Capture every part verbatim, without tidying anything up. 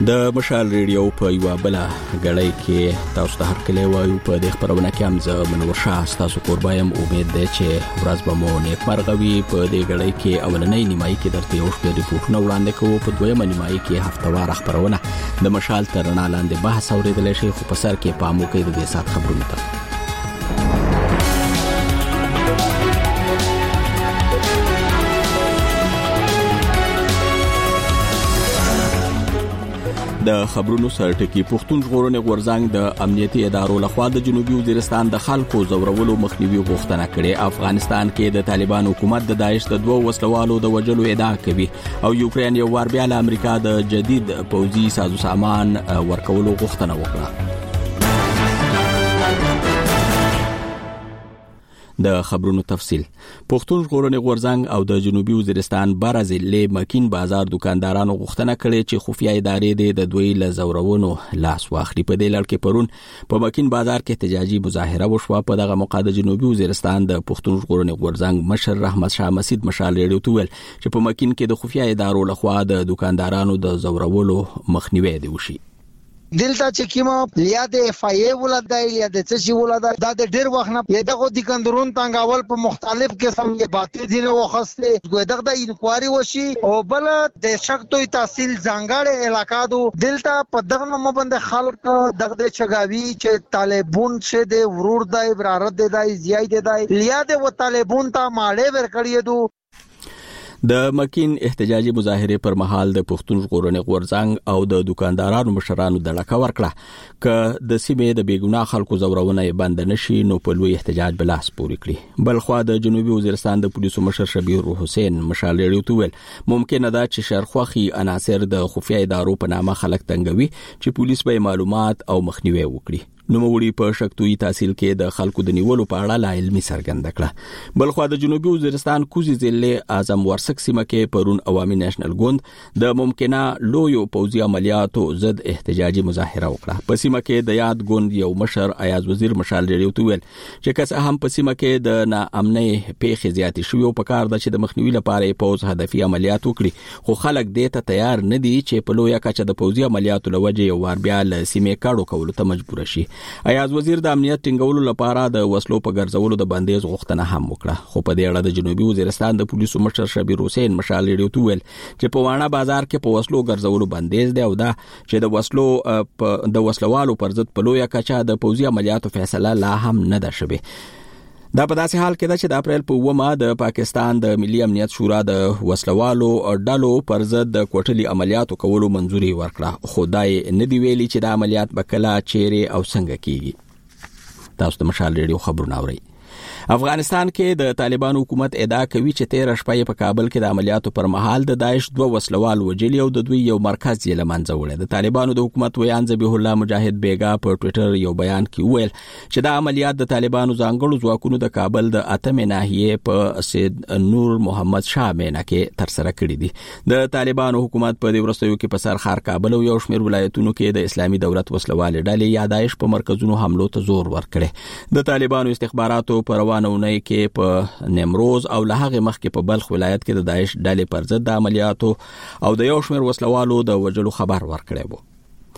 د مشال ریډیو په یو بل غړی کې تاسو ته هر کله وایو په دې خبرونه کې هم زه منور شاه تاسو قربایم امید ده چې ورځ به مو نیک مرغوي په دې غړی کې اولنۍ نیمایي کې درته یو شپه ریپورتونه وړاندې کوو په دویمه نیمایي کې هفتوار خبرونه د مشال تر رڼا لاندې بحث اوریدل شي خو په سر کې پامو کې د دې سات خبرونه ته د خبرونو سرټکی پښتون ژغورنې غورځنګ د امنیتي ادارو لخوا د جنوبي وزیرستان د خلکو زورولو مخنیوي غوښتنه کړې. افغانستان کې د طالبان حکومت د داعش د دوه وسلوالو د وجلو ادعا کوي او یوکرين یو وار بیا له امریکا د جدید پوځي سازو سامان ورکولو غوښتنه وکړه. د خبرونو تفصيل پښتون ژغورنې غورځنګ او د جنوبي وزیرستان برازیل مکین بازار دکاندارانو غوښتنه کړې چې خفیه ادارې د دوی له زورونو لاس واخلي. په دې لړ کې پرون په مکین بازار کې احتجاجي مظاهره وشوه. په دغه موقع د جنوبي وزیرستان د پښتون ژغورنې غورځنګ مشر رحمت شاه مسید مشال ریډیو ته ویل چې په مکین کې د خفیه ادارو لخوا د دکاندارانو د زورولو مخنیوي دی وشي. دلته چې کیمه یا د اف ای ای ولادای یا د څه شي ولادای دا د ډیر وخت نه دغه د کندرون تنګاول په مختلف قسم یې باطل دي وخسته دغه د انکوایري وشي او بل د شک توي تحصیل ځانګړې علاقہ دو دلته په دغه نوم باندې خلک دغه د چغاوي چې طالبون شه د ورور د عبارت دی زیای دی یا د طالبون ته ماړې ورکړی دو. د مکین احتجاجي مظاهره پر مهال د پښتون ژغورنې غورځنګ او د دکاندارانو مشرانو د لکه ورکړه ک د سیمې د بیګناه خلکو زورونه بند نشي نو په لوی احتجاج بلاس پوري کړی. بلخوا د جنوبي وزیرستان د پولیسو مشر شبیر حسین مشال ریډیو ته ویل ممکن ده چې شرخوخي عناصر د خفیه ادارو په نامه خلک تنګوي چې پولیس به معلومات او مخنیوي وکړي. نو موړي په شکتوي تحصیل کې د خلکو د نیولو په اړه لا علمي څرګنده کړه. بلخوا د جنوبي وزیرستان کوزي ضلع اعظم ورسک سیمه کې پرون عوامي نېشنل ګوند د ممکنه لویو پوځي عملیاتو ضد احتجاجي مظاهره وکړه. په سیمه کې د یاد ګوند یو مشر ایاز وزیر مشال ریډیو ته ویل چې کس هم په سیمه کې د ناامنۍ پیښې زیاتې شوې او په کار ده چې د مخنیوي لپاره پوځ هدفي عملیات وکړي خو خلک دې ته تیار نه دي چې په لویه کچه د پوځي عملیاتو لوجه یو وار بیا له سیمې کاړو کولو ته مجبور شي. ایاز وزیر د امنیت ټینګولو لپاره د وسلو په ګرځولو د بندیز غوښتنه هم وکړه خو په دې اړه د جنوبي وزیرستان د پولیسو مشر شبیر حسین مشال ریډیو ته ویل چې په وانه بازار کې په وسلو ګرځولو بندیز دی او دا چې د وسلو د وسلوالو پر ضد په لویه کچه د پوځي عملیاتو فیصله لا هم نه ده شوې. دا په داسې حال کې ده چې د اپریل په اومه د پاکستان د ملي امنیت شورا د وسلوالو ډلو پر ضد د کوټلي عملیاتو کولو منځوري ورکړه خو دای نه دی ویلي چې د عملیات بکلا چیرې او څنګه کیږي. تاسو د مشال ریډیو خبرونه اورئ. افغانستان کې د طالبان حکومت ادعا کوي چې تیر شپه په کابل کې د عملیاتو پر مهال د داعش دوه وسلوال وجلی او د دوی یو مرکز یې لمنځه وړی. د طالبانو د حکومت ویان ذبیح الله مجاهد بیگا په ټوئیټر یو بیان کې ویل چې دا عملیات د طالبانو ځانګړو ځواکونو د کابل د اتمه ناحیه په سید نور محمد شاه مینا کې تر سره کړی دي. د طالبانو حکومت په دې ورستیو کې په سرخار کابل او یو شمېر ولایتونو کې د اسلامي دولت وسلوال ډلې یا داعش په مرکزونو حملو ته زور ورکړي. د طالبانو استخباراتو پر روانونه کې په نیمروز او له هغه مخکې په بلخ ولایت کې د داعش ډلې پر ضد عملیاتو او د یو شمېر وسلوالو د وجلو خبر ورکړی وو.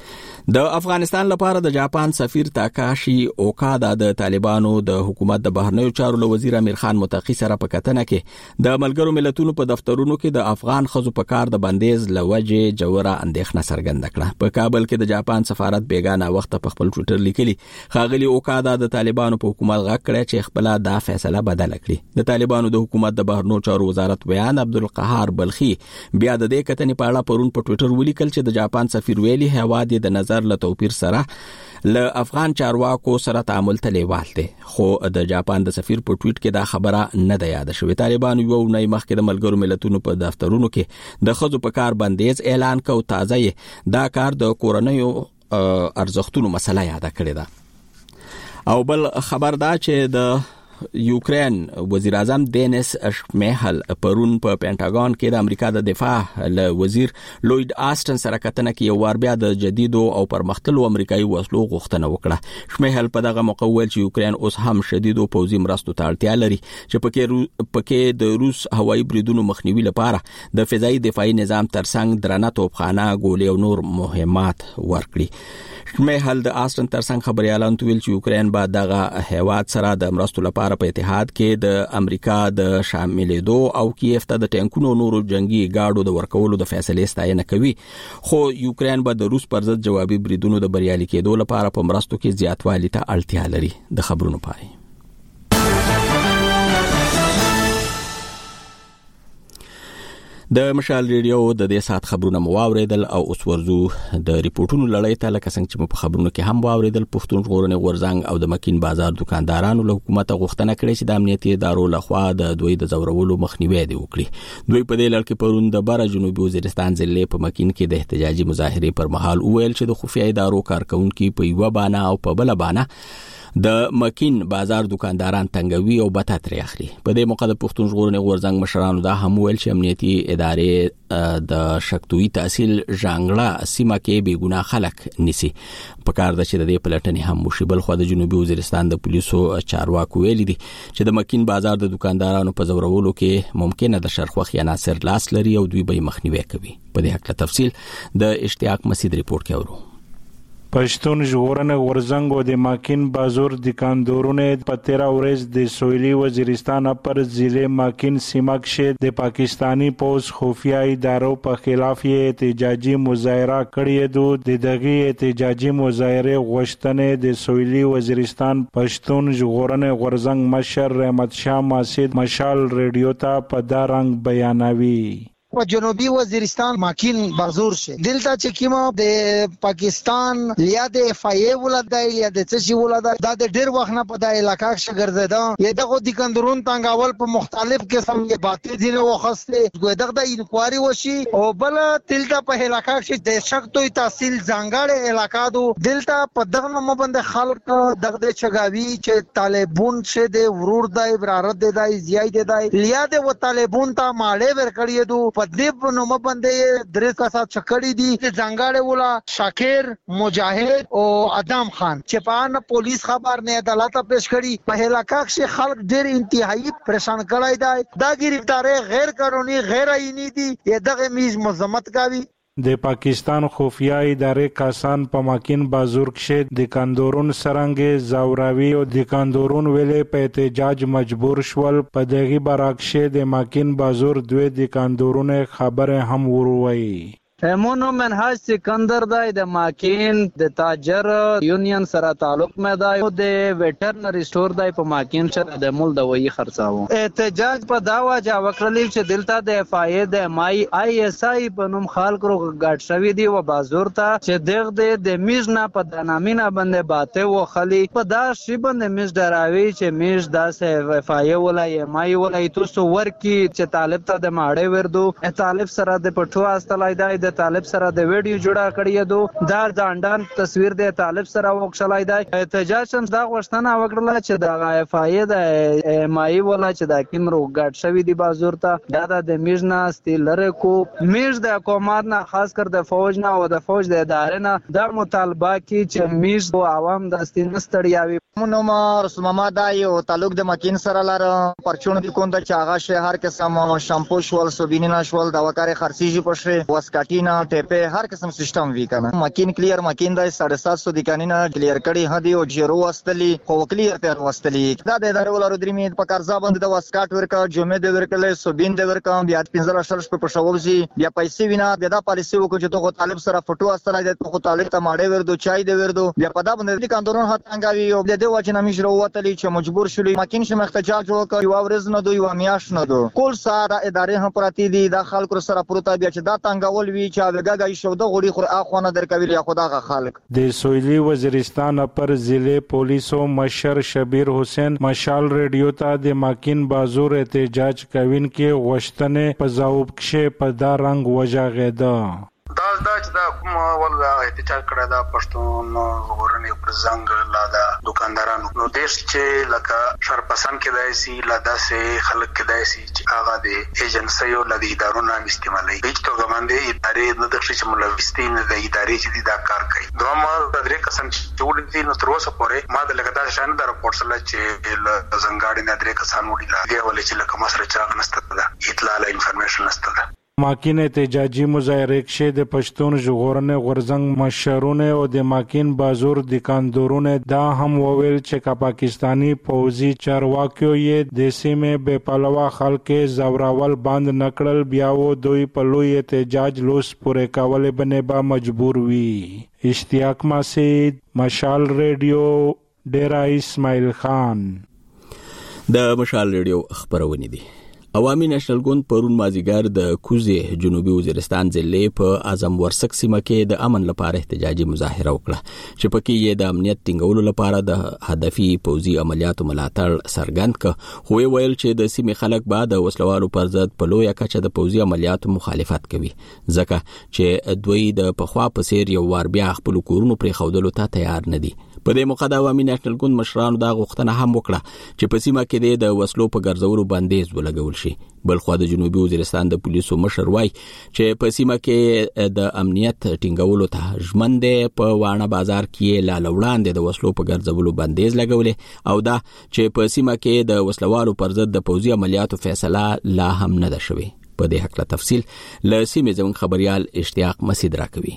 د افغانستان لپاره د جاپان سفیر تاکاشي اوکادا د طالبانو د حکومت د بهرنیو چارو وزیر امیر خان متقی سره په کتنه کې د ملګرو ملتونو په دفترونو کې د افغان خزو په کار د بندیز لوجه جوړه اندېښنه څرګنده کړه. په کابل کې د جاپان سفارت بیگانه وخت په خپل ټوئیټر لیکلي خاغلی اوکادا د طالبانو په حکومت غږ کړی چې خپل دا فیصله بدل کړي. د طالبانو د حکومت د بهرنیو چارو وزارت بیان عبدالقهار بلخي بیا د دې کتنې په اړه پرون په ټوئیټر ولیکل چې د جاپان سفیر ویلي هواد د نظر له توپیر سره له افغان چارواکو سره تعامل ته لیوال دي خو د جاپان د سفیر په ټویټ کې دا خبره نه ده یاد شوې. طالبانو یو نه مخکې د ملګرو ملتونو په دفترونو کې د خزو په کار بندیز اعلان کو تازه دا کار د کورنیو ارزښتونو مسله یاد کړی ده. او بل خبر دا چې د یوکرين وزیر اعظم دینیس شمیهل پرون په پینټاګون کې د امریکا د دفاع له وزیر لوید آسټن سره کتنه کې یو وار بیا د جدیدو او پرمختللو امریکایي وسلو غوښتنه وکړه. شمیهل په دغه موقع ویل چې یوکرين اوس هم شدیدو پوځي مرستو ته اړتیا لري چې پکې پکې د روس هوایي بریدونو مخنیوي لپاره د فضایي دفاعي نظام ترڅنګ درنه توپخانه ګولې او نور مهمات ورکړي. شمیهل د آسټن ترڅنګ خبريالان ویل چې یوکرين به دغه هیواد سره د مرستو لپاره په اتحاد کې د امریکا د شاملېدو او کیف ته د ټانکونو نورو جنگي گاډو د ورکولو د فیصلې ستاینه کوي، خو یوکرين به د روس پر ضد جوابي بریدونو د بریالي کېدو لپاره په مرستو کې زیاتوالی ته اړتیا لري. د خبرونو پای د مشال ریډیو د دې سات خبرونه مو واوریدل او اوس ورزو د ریپورتونو لړۍ ته لکه څنګه چې مو په خبرونو کې هم واوریدل. پښتون ژغورنې غورځنګ او د مکین بازار دکاندارانو له حکومت غوښتنه کړې چې د امنیتي ادارو لخوا د دوی د زورولو مخنیوي دی وکړي. دوی په دې لړ کې پرون د بره جنوبي وزیرستان ضلع په مکین کې د احتجاجي مظاهرې پر مهال وویل چې د خفیه ادارو کارکونکو په یو باندې او په بل باندې د مکین بازار دکانداران تنګوي او بته ترې اخلي. په دې موقع د پښتون ژغورنې غورځنګ مشرانو دا هم ویل چې امنیتي ادارې د شکتوي تحصیل ژانګړه سیمه کې بې ګناه خلک نيسي. په کار د چې د دې پلټنې هم مشبل خو د جنوبي وزیرستان د پولیسو چارواکو ویلي دي چې د مکین بازار د دکاندارانو په زورولو کې ممکنه د شرخوخي عناصر لاس لري او دوی به مخنیوي کوي. په دې حق تفصیل د اشتیاق مسعود ریپورت کې اورو. پښتون ژغورنې غورځنګ او د ماکین بازار دکاندارونو په تیرا ورځ د سویلي وزیرستان پر ضلع ماکین سیمه کې د پاکستانی پوز خفیه ادارو په خلاف احتجاجي مظاهره کړې ده. د دغه احتجاجي مظاهره غوښتنې د سویلي وزیرستان پښتون ژغورنې غورځنګ مشر رحمت شاه ماسید مشال ریډیو ته په دا رنګ بیانوي. په جنوبي وزیرستان ماکین بازور شه دلته چې کیما د پاکستان یا د اف ای ای ولادای یا د څه شي ولادای دا د ډیر وخت نه په د علاقې کې ګرځیدا. یا دغه د کندرون تنگاول په مختلف قسم کې باتې دي نو وخسته دغه د انکوایري وشي او بل دلته په علاقې کې د شکتوي تحصیل ځانګړې علاقې دو دلته په دغه مبند خلک دغه د چغاوي چې طالبون شه د ورور د عبارت د زیای د یا د طالبون ته ماړې ورکړې دو په دې نو مبندې درې کسا چکړې دي چې ځانګړې ولا شاکر مجاهد او ادم خان چې پان پولیس خبر نه عدالت پیش کړي. په علاقې کې خلک ډېر انتهایی پریشان کړای دی. دا گرفتاری غیر قانوني غیر آئینی دي. دغه میز مذمت کوي. د پاکستان خفیه ادارې کسان په ماکین بازار کې د کندورون سرنګ زاوراوي او د کندورون ویلې په احتجاج مجبور شول. په دغه برعکس د ماکین بازار دوی د کندورون خبره هم وروي. همونو منهاج سکندر دای د ماکین د تاجر یونین سره تعلق مې دای او د ویټرنری سٹور دای په ماکین سره د مول د وی خرڅاو. احتجاج په داوا جا وکړل چې دلته د اف ای د مای ای اس ای په نوم خلکو غاټ شوی دی و بازار ته چې دغه د میزنا په دنامینه باندې باته و خلی په دا شی باندې میز دراوي چې میز داسه اف ای ولای مای ولای تاسو ورکی چې طالب ته د ماړې وردو طالب سره د پټو استلای دی طالب سره د ویډیو جوړه کړی دو دا ځاندان تصویر د طالب سره وښلای دی. احتجاج هم دا غوښتنه وکړه چې د اف ای د مای ولا چې د کیمرو ګډ شوی دی بازار ته دا د میژنا ستلره کو میژ د حکومت نه خاص کر د فوج نه او د فوج د ادارې نه دا مطالبه کی چې میژ او عوام د ستنستړیاوي. نو ما رسول محمد دایو تعلق د مکین سره لار پرچون د کوند چې هغه شهر قسم شامپو شول سوبینینا شول د وکاري خرسيجي پښه واسکاټینا ټپه هر قسم سیستم وی کنه. مکین کلیر مکین د ساڑھے سات سو دکانینا کلیر کړي هدي او جیرو واستلی خو کلیر پر واستلی دا د ادارې ولر درې په قرضا باندې د واسکاټ ورکا جمعه د ورکلې سوبین د ورکا بیا پنځه شرش په پښولزي بیا پیسې وینا بیا د پالیسي وکړو چې ته طالب سره فوټو استلای د ته طالب ته ماړې وردو چای د وردو بیا په دا باندې د کاندورون هتنګاوي او د وجه نمیش وروتلی چې مجبور شولې ماکین شم احتجاج وکړ یو ورځ نه دوی و میاش نه دو کول ساده ادارې هم پراتی دي د خلکو سره پروت بیا چې دا تنګول وی چې هغه شو د غوړي خو اخوانه درکوي یا خداغه خلک. د سویلي وزیرستان پر ضلع پولیسو مشر شبیر حسین مشال ریډیو ته د ماکین بازار احتجاج کوین کې غوښتنې په ځواب کې په دا رنګ وجاغېده. دا دا چې دا کوم ول احتجاج کړی دا پښتون ژغورنې پر زنګ لا دا دکاندارانو نو دیش چې لکه شرپسند کېدای شي لا داسې خلک کېدای شي چې هغه د ایجنسیو له ادارو نه استعمالي هیڅ توګه باندې ادارې نه د چې ملوثین د ادارې چې دا کار کوي دوه د درې کسان چې ولدي نو تر اوسه پورې ما د لګدا شان د راپورټ سره چې زنګاړي نه درې کسان وړي لا دی ولې چې لکه مسره چا نشته دا اطلاع له انفارمیشن نشته دا ماکین احتجاجی مظاهره کې د پښتون ژغورنې غورځنګ مشرونه او د ماکین بازور دکاندارونه دا هم وویل چې کا پاکستانی پوځي چارواکیو یې د سیمې بے پلوه خلک زوراول بند نکړل بیا و دوی په لوی احتجاج لوس پورې کول بنه با مجبور وي اشتیاق مسید مشال ریډیو ډیرا اسماعیل خان د مشال ریډیو خبرونه دي عوامي نېشنل ګوند پرون مازیګر د کوزه جنوبي وزیرستان ضلع په اعظم ورسک سیمه کې د امن لپاره احتجاجي مظاهره وکړه چې پکې یې د امنیت ټینګولو لپاره د هدفي پوځي عملیاتو ملاتړ څرګند کړ خو ویل چې د سیمې خلک بعد د وسلوالو پر ضد په لویه کچه د پوځي عملیاتو مخالفت کوي ځکه چې دوی د پخوا په څیر یو وار بیا خپل کورونو پرې خودلو ته تیار نه دي په دې موخه د عوامي نېشنل ګوند مشرانو دا غوښتنه هم وکړه چې په سیمه کې د وسلو په ګرځولو بندیز ولګول شي بل خو د جنوبي وزیرستان د پولیسو مشر وای چې په سیمه کې د امنیت ټینګولو ته ژمنده په وانه بازار کې لا لوړاندې د وسلو په ګرځولو بندیز لګولې او دا چې په سیمه کې د وسلوالو پر ضد د پوځي عملیاتو فیصله لا هم نه ده شوې په دې حق له تفصیل ل سیمې زمون خبريال اشتیاق مسید راکوي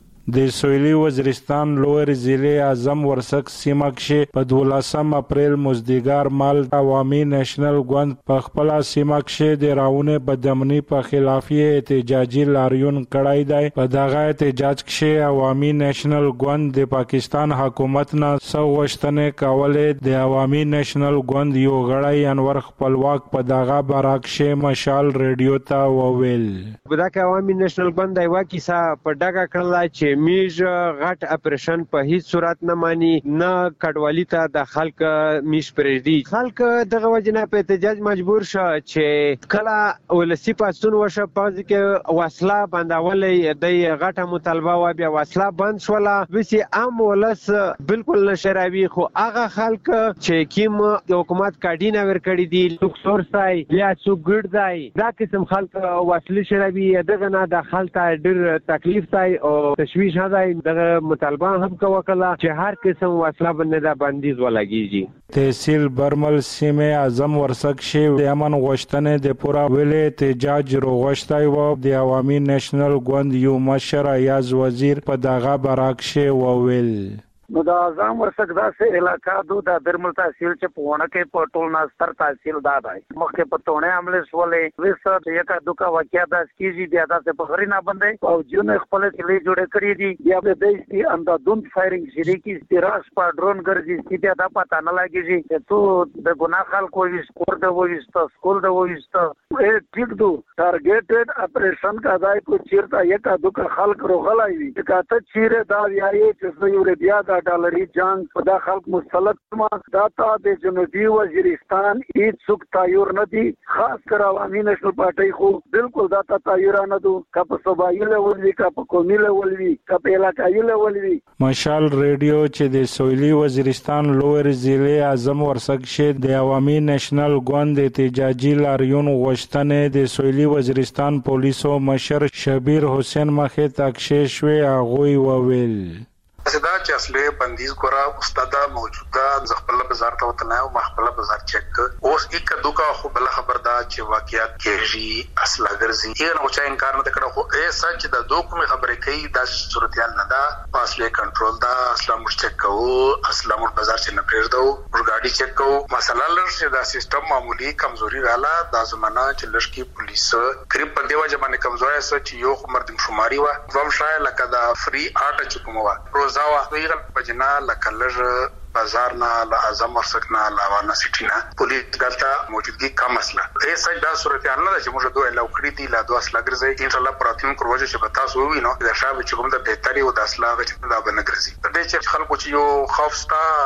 د سویلي وزیرستان لوړ ضلع اعظم ورسک سیمه کې په دولسم اپریل مزدګار مال عوامي نېشنل ګوند په خپل سیمه کې د راونه بدامنی په خلاف احتجاجي لاریون کړای دی په دغه احتجاج کې عوامي نېشنل ګوند د پاکستان حکومت نه سو وشتنه کولې د عوامي نېشنل ګوند یو غړی انور خپلواک په دغه براکشه مشال ریډیو ته وویل بداکه عوامي نېشنل ګوند دی واکیسا په دغه کړل چې میج غټ اپریشن په هیڅ صورت نه مانی نه کډوالی ته د خلک میش پرېږدي خلک دغه وجنه په احتجاج مجبور شو چې کله ولسی پاستون وشه پاز کې وسله بندولې د غټه مطالبه و بیا وسله بند شوله وسی عام ولس بالکل نشراوي خو هغه خلک چې کیم د حکومت کاډینه ور کړی دي لوکسور سای یا سوګړ دی دا قسم خلک وسله شراوي دغه نه د خلک ډېر تکلیف سای او تشویش شادای دغه مطالبه هم کوله چې هر قسم وسله باندې د بندیز ولګیږي تحصیل برمل سیمه اعظم ورسک شی د امن غوښتنه د پورا ویل احتجاج روغشتای و د عوامي نېشنل ګوند یو مشر ایاز وزیر په دغه براکشه وویل نو دا اعظم ورسک داسې علاقہ دو د برمل تحصیل چې پونه کې په ټول ناستر تحصیل دا دی مخکې په تونه عمل سولې وسه یکا دوکا واقعیا د کیږي بیا د په غری نه باندې او جون خپل کلی جوړ کړی دي بیا به د دې اندادون فایرینګ شری کی استراس په ډرون ګرځي چې بیا دا پتا نه لګیږي چې تو د ګناه خلکو وي سکور د وېست سکول د وېست اې ټیک دو ټارګټډ اپریشن کا ځای کو چیرته یکا دوکا خلک روغلای وي چې کاته چیرې دا ویایي چې یو بیا ډالري جنگ په دا خلک مسلط ما داتا د جنوبي وزیرستان هیڅ څوک تایور نه دي خاص کر عوامي نېشنل پارټي خو بالکل داتا تایور نه دو کپ صوبایي لیول وی کپ قومي لیول وی کپ علاقایي لیول وی مشال ریډیو چې د سویلي وزیرستان لوړ ضلع اعظم ورسک شه د عوامي نېشنل ګوند احتجاجي لاریون غوښتنه د سویلي وزیرستان پولیسو مشر شبیر حسین مخه تکشش وی اغوی وویل دا چې اصلي بندیز ګورا استاد موجوده ځخپل بازار ته وتنه او مخبل بازار چک اوس یک دوکا خو بل خبر دا چې واقعیت کېږي اصله ګرځي یې نو چې انکار نه کړو خو ای سچ د دوکو می خبرې کوي د صورتحال نه دا فاصله کنټرول دا اصله مش چک کوو اصله مر بازار چې نه پریږدو ور گاډي چک کوو مسله لري دا سیستم معمولی کمزوري رااله د زمانہ چې لشکي پولیس قریب په دیوا ځمانه کمزوري سچ یو مردم شماري وا وم شای لکه دا فری آټ چکموا روزا وا ویل پجنا لکلر بازار نه ل اعظم ورسک نه لاوانه سټی نه پولیس دلته موجودګي کم مسله ای سج دا صورتحال نه چې موږ دوه لوکړی دي لا دوه سلاګرځي ان شاء الله پراتین کروجه چې پتا سو وي نو د شابه چې کوم د بهتري او د اصلاح چې دا بنګرځي په دې چې خلکو چې یو خوف ستا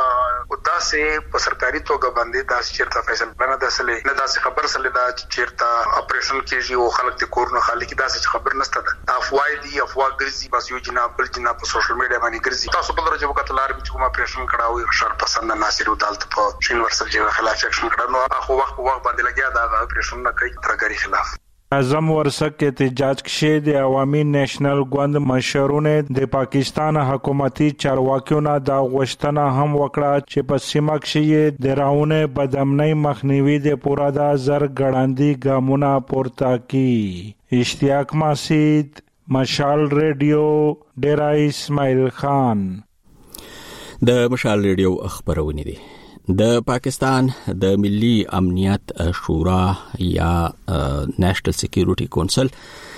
او دا سه په سرکاري توګه باندې دا چیرته فیصله نه ده سره نه دا خبر سره دا چیرته اپریشن کیږي او خلک د کورونه خالي کی دا څه خبر نشته ده افوای دی افوا ګرځي بس یو جناب بل جناب په سوشل میډیا باندې ګرځي تاسو په درجه وکړه لار به کوم اپریشن کړهوي شر پسند ناصر عدالت په یونیورسيټي جګه خلاف اکشن کړنو هغه وخت په وخت باندې لګیا دا اپریشن نه کوي ترګری خلاف اعظم ورسک احتجاج کشی د عوامي نېشنل ګوند مشرونه د پاکستان حکومتي چارواکیونو دا غوښتنه هم وکړه چې په سیمه کې د راونه بدامنۍ مخنیوي د پورا د زر ګړاندي ګامونه پورته کی اشتیاق ماسید مشال ریډیو ډیرا اسماعیل خان د مشال ریډیو خبرونه دي د پاکستان د ملي امنیت شورا یا نېشنل سکیورټي کونسل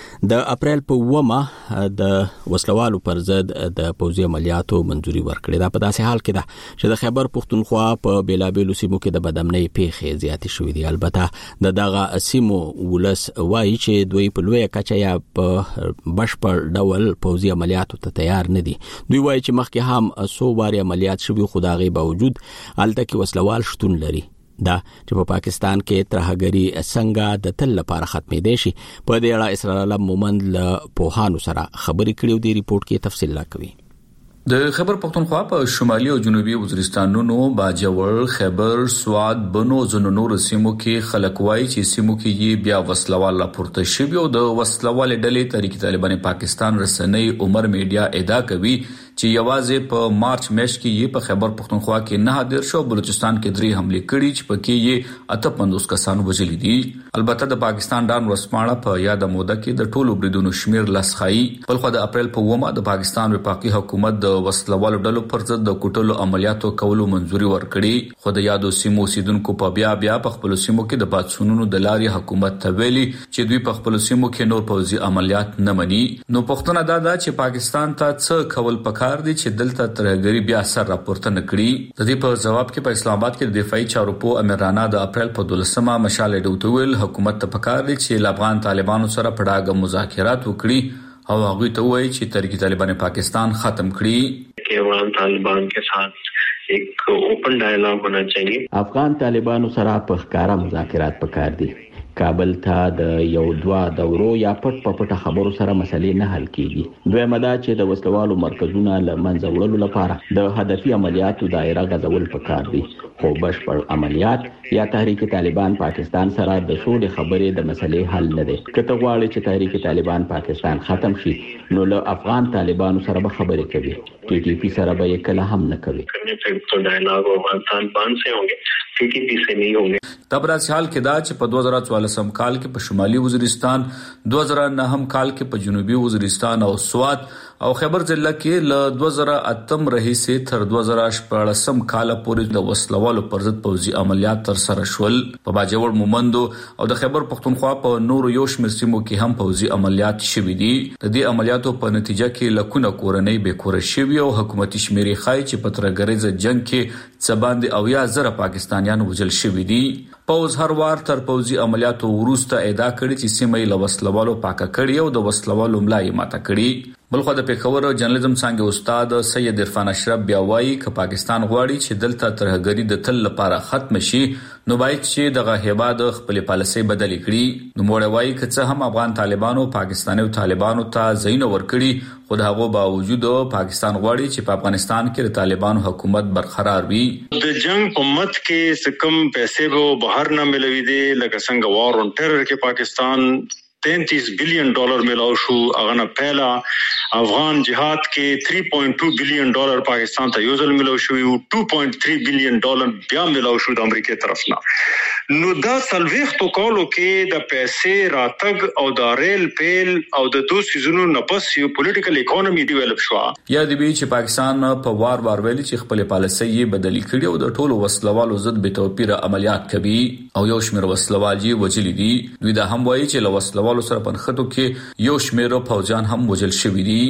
د اپریل په ومه د وسلوالو پر ضد د پوځي عملیاتو منځوري ورکړې ده. په داسې حال کې ده چې د خیبر پختونخوا په بیلابېلو سیمو کې د بدامنۍ پیښې زیاتې شوې دي. البته د دغه سیمو ولس وایي چې دوی په لویه کچه یا په بشپړ ډول پوځي عملیاتو ته تیار نه دي. دوی وایي چې مخکې هم څو وارې عملیات شوي خو د هغې باوجود هلته کې وسلوال شتون لري. دا چې په پاکستان کې ترهګری څنګه د تل لپاره ختمېدای شي په دې اړه اسرار الله مومند له پوهانو سره خبرې کړې دي. ریپورت کې تفصیل راکوي. د خیبر پختونخوا په شمالي او جنوبي وزیرستانونو باجوړ خیبر سواد بنو زنو نور سیمو کې خلک وایي چې سیمو کې یې بیا وسلوال راپورته شوي او د وسلوال ډلې تحریک طالبان پاکستان رسنۍ عمر میډیا ادعا کوي چې یوازې په مارچ میاشت کې یې په خیبر پختونخوا کې نه حاضر شو بلوچستان کې درې حمله کړې چې پکې یې اته پنځوس کسان وژلي دي. البته د پاکستان ډان ورسپاڼه په یاد موده کې د ټولو بریدونو شمیر لسخایي. بلخو د اپریل په ومه د پاکستان وفاقي حکومت د وسلوالو ډلو پر ضد د کوټلو عملیاتو کولو منځوري ورکړي خو د یادو سیمو اوسیدونکو په بیا بیا په خپل سیمو کې د پاتسونونو د لارې حکومت ته ویلي چې دوی په خپل سیمو کې نور پوځي عملیات نه مني. نو پښتنه دا ده چې پاکستان ته څه کول پکار دي چې دلته ترهګری بیا سر راپورته نکړي. د دې په جواب کې په اسلام آباد کې د دفاعي چارو په امیر رانا د اپریل په دولسمه مشال ډوتویل حکومت ته پکار دي چې افغان طالبانو سره په ډاګه مذاکرات وکړي او هغه ته وایي چې تحریک طالبان پاکستان ختم کړي कि अफगान तालिबान के साथ एक ओपन डायलॉग होना चाहिए. افغان طالبانو سره په ښکارا مذاکرات پکار دي. کابل ته د یو دوا دورو یا پټ پټ خبرو سره مسلې نه حل کیږي. دوی مدا چې د وسلوالو مرکزونه لمنځه وړلو لپاره د هدفي عملیاتو دایره غځول پکار دي خو بشپړ عملیات یا تحریک طالبان پاکستان سره د سولې خبرې د مسلې حل نه دي. کته غواړي چې تحریک طالبان پاکستان ختم شي نو له افغان طالبانو سره به خبرې کوي. ټي ټي پی سره به کله هم نه کوي. तो डायलॉग افغان طالبان से होंगे टी टी पी से नहीं होंगे. تبرات حال کې دا چې په دوه زره څوارلسم کال کې په شمالي وزیرستان دوه زره نهم کال کې په جنوبي وزیرستان او سوات او خیبر ضلع کې ل دوه زره اتم رهیسه تر دوه زره شپږم کال پورې د وسلوالو پر ضد پوځي عملیات تر سره شول. په باجوړ مومندو او د خیبر پختونخوا په نور یو شمېر سیمو کې هم پوځي عملیات شوي دي. د دې عملیاتو په نتیجه کې لکونه کورنۍ به کور شوي او حکومتي شمیرې خای چې په ترګریز جنگ کې څباندې او یا زره پاکستانیان وژل شوي دي. پوز هر وار تر پوځي عملیاتو وروسته ادعا کړې چې سیمې له وسلوالو پاکه کړي او د وسلوالو ملای ماته کړي. بلخو د پیښور جرنالیزم څنګه استاد سید عرفان اشرف بیا وایي چې پاکستان غواړي چې دلته ترهګری د تل لپاره ختم شي نو باید چې دغه هیواد خپل پالیسي بدل کړي. نو موږ وایي چې څه هم افغان طالبانو پاکستاني طالبانو ته زین ورکړي خو هغه باوجود پاکستان غواړي چې په افغانستان کې د طالبانو حکومت برقرار وي. د جنگ په مت کې کم پیسې به بهر نه ملوي دي لکه څنګه وار اون ټرر کې پاکستان تینتیس بلین ډالر ملاو شو. هغه نه پهلا افغان جهاد کې تھری پوائنٹ ټو بلین ډالر پاکستان ته یو ځل ملاو شو یو ټو پوائنٹ تھری بلین ډالر بیا ملاو شو د امریکا طرف نه. نو دا سلويختو کولو کې د پیسې راتګ او د ریل پیل او د دوه سيزونو نفس یو پولیټیکل اکانومي ډیولپ شو. یا د بي چې پاکستان په وار وار ویلي چې خپل پالیسي یې بدلی کړي او د ټولو وسلوالو ضد به توپیر عملیات کوي او یو شمېر وسلوال یې وجلي دي. دوی دا هم وایي چې له وسلوالو سره پنځخته کې یو شمېر فوجان هم وجل شوي دي.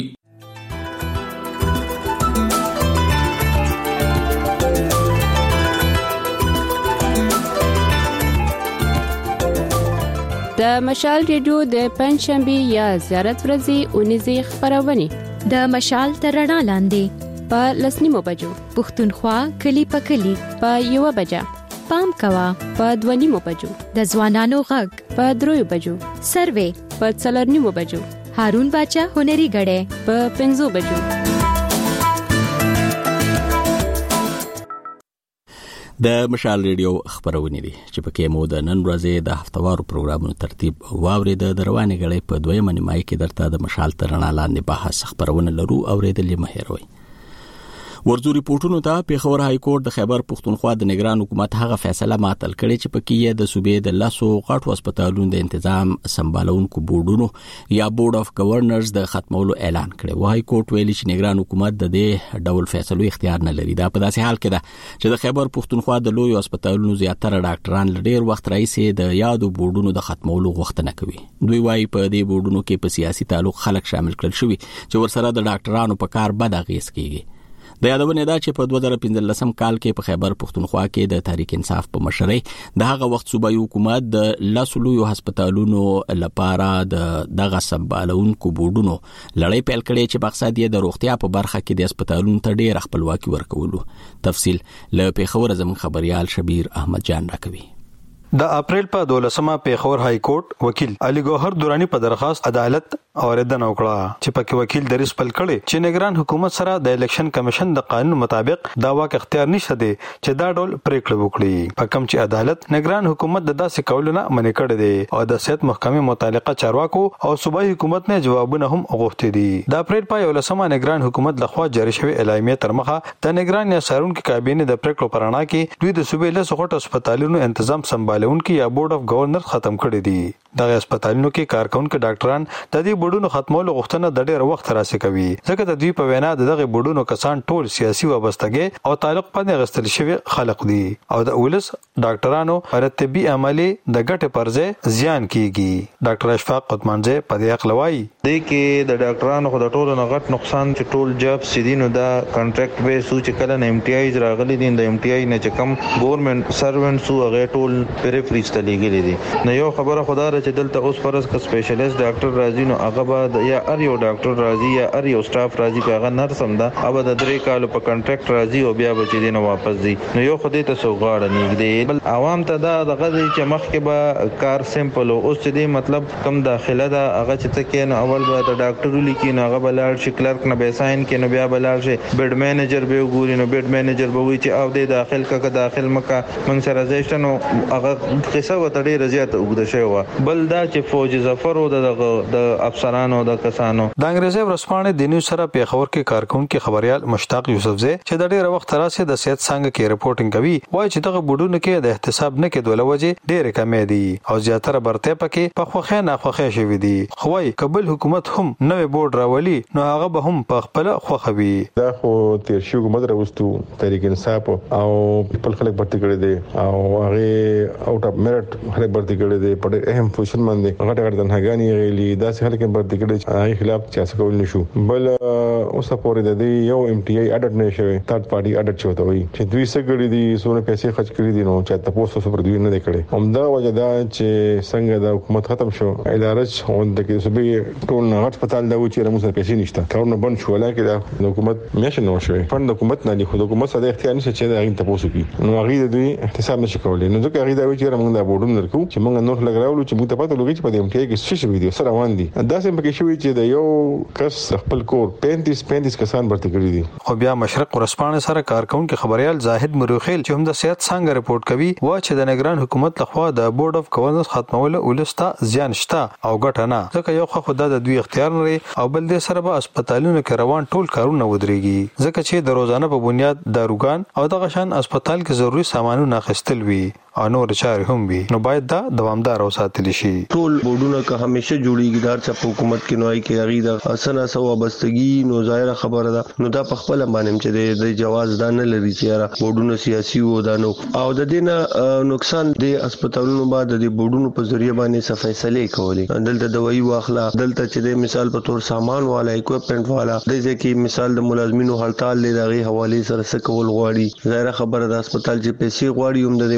د مشال ریډیو د پنځشنبه یا زیارت ورځې اونیزه خبرونه د مشال تر رڼا لاندې په لسنیمو بجو. پښتونخوا کلی په کلی په یو بجه. پام کوا په دوانیمو بجو. د ځوانانو غږ په دریو بجو. سروې په څلورنیمو بجو. هارون باچا هنري غړې په پنځو بجو. د مشال ریډیو خبرونه دي چې پکې مو د نن ورځې د هفتوارو پروګرامونو ترتیب واورید. د رواني غړې په دویمه نیمایي کې درته د مشال ترنا لاندې بحث خبرونه لرو اوریدلې مهیروي. ورځو ریپورتونو ته پیښور های کورټ د خیبر پښتونخوا د نگران حکومت هغه فیصله معطل کړې چې پکې یې د صوبې د لاسو غټو هسپتالونو د تنظیم سمبالونکو بورډونو یا بورډ اف گورنرز د ختمولو اعلان کړی. وای کورټ ویلي چې نگران حکومت د دې ډول فیصلو اختیار نه لري. دا په داسې حال کې ده چې د خیبر پښتونخوا د لوی هسپتالونو زیاتره ډاکټران لډیر وخت راځي د یادو بورډونو د ختمولو غوښتنه کوي. دوی وای په دې بورډونو کې په سیاسي تعلق خلک شامل کړل شوی چې ورسره د ډاکټرانو په کار بد اغیز کوي. د یادونه ده چې په دوه زره پنځلسم کال کې په خیبر پښتونخوا کې د تحریک انصاف په مشرۍ د هغه وخت صوبایي حکومت د لاسلویو هسپتالونو لپاره د دغه سمبالونکو بورډونو لړۍ پیل کړې چې مقصد یې د روغتیا په برخه کې د هسپتالونو ته ډېر خپلواکي ورکولو. تفصیل له پیښور زموږ خبريال شبیر احمد جان راکوي. د اپریل په دولسمه پیښور های کورټ وکیل علي ګوهر دورانی په درخواست عدالت اوریدنه وکړه چې پکې وکیل دریس پل کړي چې نگران حکومت سره د الیکشن کمیشن د قانون مطابق دا واک اختیار نشته دي چې دا ډول پریکړه وکړي. په کوم چې عدالت نگران حکومت د داسې کولونه منې کړې دي او د صحت محکمې متعلقه چارواکو او صوبایي حکومت نه جوابونه هم غوښتي دي. د اپریل په یولسمه نگران حکومت لخوا جاری شوی اعلامیه تر مخه د نگران یا سارونکو کابینې د پریکړو پرانا کې دوی د صوبې له سغټ هسپتالونو تنظیم سمبالونکو یا بورډ اف گورنر ختم کړی دي. دغه هسپتالونو کې کارکونکو ډاکټران د دې بورډونو ختمولو غوښتنه د ډېر وخت راځي کوي ځکه د دوی په وینا دغه بورډونو کسان ټول سیاسي وابستګي او تعلق باندې غستل شوی خلق دي او د اولس ډاکټرانو پر طبي عملي د ګټه پرځه زیان کیږي. ډاکټر اشفاق قطمانځه په دې اقلوي د کې د ډاکټرانو خو د ټولو نه غټ نقصان چې ټول جاب سیدینو دا کانټریکټ به سوچ کله نه ایم ټي آی راغلي دي د ایم ټي آی نه چې کم ګورنمنت سروینټ سو هغه ټول پریفریز ته لګیلي دي. نو یو خبره خدای چې دلته اوس فرض ک سپیشلیست ډاکټر راځي نو هغه به یا ار یو ډاکټر راځي یا ار یو سټاف راځي هغه نرس هم دا اوب د درې کال په کانټریکټ راځي او بیا به چې دینه واپس دي. نو یو خدای ته سوغاړه نږدې بل عوام ته دا دغه چې مخ کې به کار سمپل او اوس چې دی مطلب کم داخله دا هغه چې تکې نو اول به د ډاکټر لیکي نو هغه بلار شي کلرک نه به ساين کې نو بیا بلار شي بیډ مینیجر به ګوري نو بیډ مینیجر به وي چې او د داخل کا داخل مکه من سره زیشتنو هغه قصه وته ډیره زیاته وګد شوی و. بل دا چې فوج ظفر او د د افسرانو د کسانو د انګریزي ورسپانې د نیو سره پیښور کې کارکونکو خبريال مشتاق یوسفزئی چې د ډیره وخت راځي د صحت څنګه کې رپورټینګ کوي وایي چې دغه بډونه کې د احتساب نه کې دوله وجه ډیره کمې دي او زیاتره برته پکې په خوخه نه خوخه شوی دي. خوای قبل حکومت هم نوې بورډ راولي نو هغه به هم په خپل خوخوي. دا خو تیر شو حکومت راوستو تحریک انصاف او خپل خلک برته کړی دي او هغه اوټ اف میرټ خلک برته کړی دي په ډېر اهم پوزیشن باندې غټ غټ دنهګانی غیلي داسې خلک برته کړی چې هغه خلاف چا کول نشو. بل اوس پورې د دې یو ایم ټي آی اډټ نه شوی ثird party اډټ چوته وي چې دوی سګړي دي سونه پیسې خرج کړی دي نو چې تاسو سره دوی نه کړي همدا وجه دا چې څنګه د حکومت ختم شو ادارج هم د کې سبي ټول نه هسپتال دا و چې موږ پیسې نشته کارونه بند شو لکه د حکومت میشه نو شوی فند حکومت نه دی خو حکومت سره اختیار نشته چې دا غین تاسو کې نو هغه دوی احتساب نشي کولای نو ځکه هغه دا و چې موږ دا بورډون درکو چې موږ نور لګراولو چې موږ ته پته لګی چې په دې ایم ټي آی کې څه شوی دی سره روان دي دا سم پکې شوی چې د یو کس خپل کور پینتیس پینتیس کسان برته کړی دي. خو بیا مشرق ورسپانې سره کارکونکو خبريال زاهد مروخیل چې هم د صحت څنګه رپورټ کوي وا چې د نگران حکومت لخوا د بورډ اف گورنرز ختمول ولستا زیان شته او ګټه نه ځکه یو خو د دوی اختیار لري او بل د سره به هسپتالونو کې روان ټول کارونه ودرېږي ځکه چې د روزانه په بنیاد داروګان او د غشان هسپتال کې ضروري سامانونه اخیستل وي او نور چارې هم وي نو باید دا دوامدار او ساتل شي. ټول بورډونه که همیشه جوړیږي دار چې په حکومت کې نوای کې هغه د اسنه سو وابستګي نو ظاهر خبره ده نو دا په خپل باندې چې د جواز دا نه لري چې بورډونه سیاسي و دا نو او د دې نقصان د هسپتالونو بعد د بورډونو په ذریعہ باندې څه فیصله کوي دلته دوايي واخلا دلته چې د مثال په تور سامان والا اکوپمنٹ والا د ځکه مثال د ملازمینو هړتال لري حواله سره څه کول غواړي ظاهر خبره د هسپتال چې پیسې غواړي هم د بورډ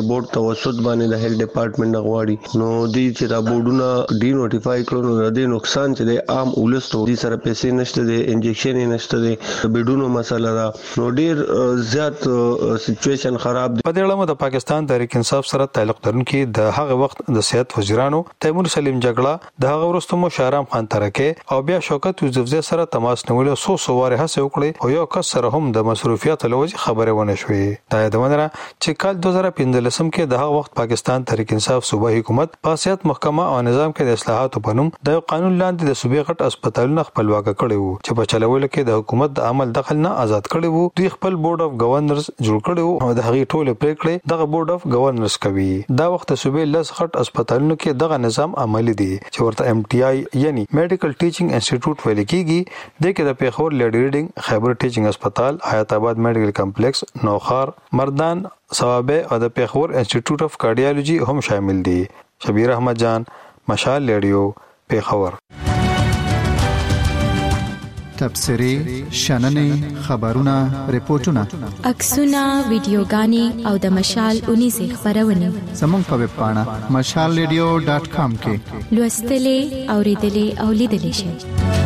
توسط باندې د هیلث ډپارټمنټ غواړي نو دې چې دا بورډونه ډی نوټیفای کړو نو د نقصان چې د عام ولستو دې سره پیسې نشته د انجکشن نشته د بیډونو مسله دا نو ډیر زیات سچويشن خراب دی. په دې اړه د پاکستان تحریک انصاف سره تعلق لرونکي د هغه وخت د سیادت وزیرانو تیمور سلیم جګړه د هغه ورستمو شهرام خان ترکه او بیا شوکت یوسفزئی سره تماس نیولو سو سو واره هڅه وکړي او یو کس سره هم د مصروفیت لوجه خبره ونه شوې. دا د ونره چې کال دوه زره پنځلسم کې د هغه وخت پاکستان تحریک انصاف صوبایي حکومت پاسیات محکمه او نظام کې د اصلاحاتو په نوم د قانون لاندې د صوبې غټ هسپتالونو خپلواک کړي وو چې په چلولو کې د حکومت د عمل دخل نه آزاد کړي وو. دوی خپل بورډ اف گورنرز جوړ کړي وو او د هغې ټول پریکړې دغه بورډ اف گورنرز کوي. دا وخت صوبې لس غټ هسپتالونو کې دغه نظام عملي دي چې ورته ایم ټي آی یعنی میډیکل ټیچینګ انسټیټیوټ ویل کیږي. د کې د پیښور لیډی ریډینګ خیبر ټیچینګ هسپتال حیات آباد میډیکل کمپلیکس نوخار مردان ثوابه او د پیښور انسټیټیوټ اف کارډیالوجي هم شامل دي. شبیر احمد جان مشال ریډیو پیښور. تبصری شننې خبرونه ریپورتونه عکسونه ویډیوګانې او د مشال اونیزه خبرونه زموږ په ویب پاڼه مشال ریډیو ډاټ کام کې لوستلې اوریدلې او لیدلې شئ.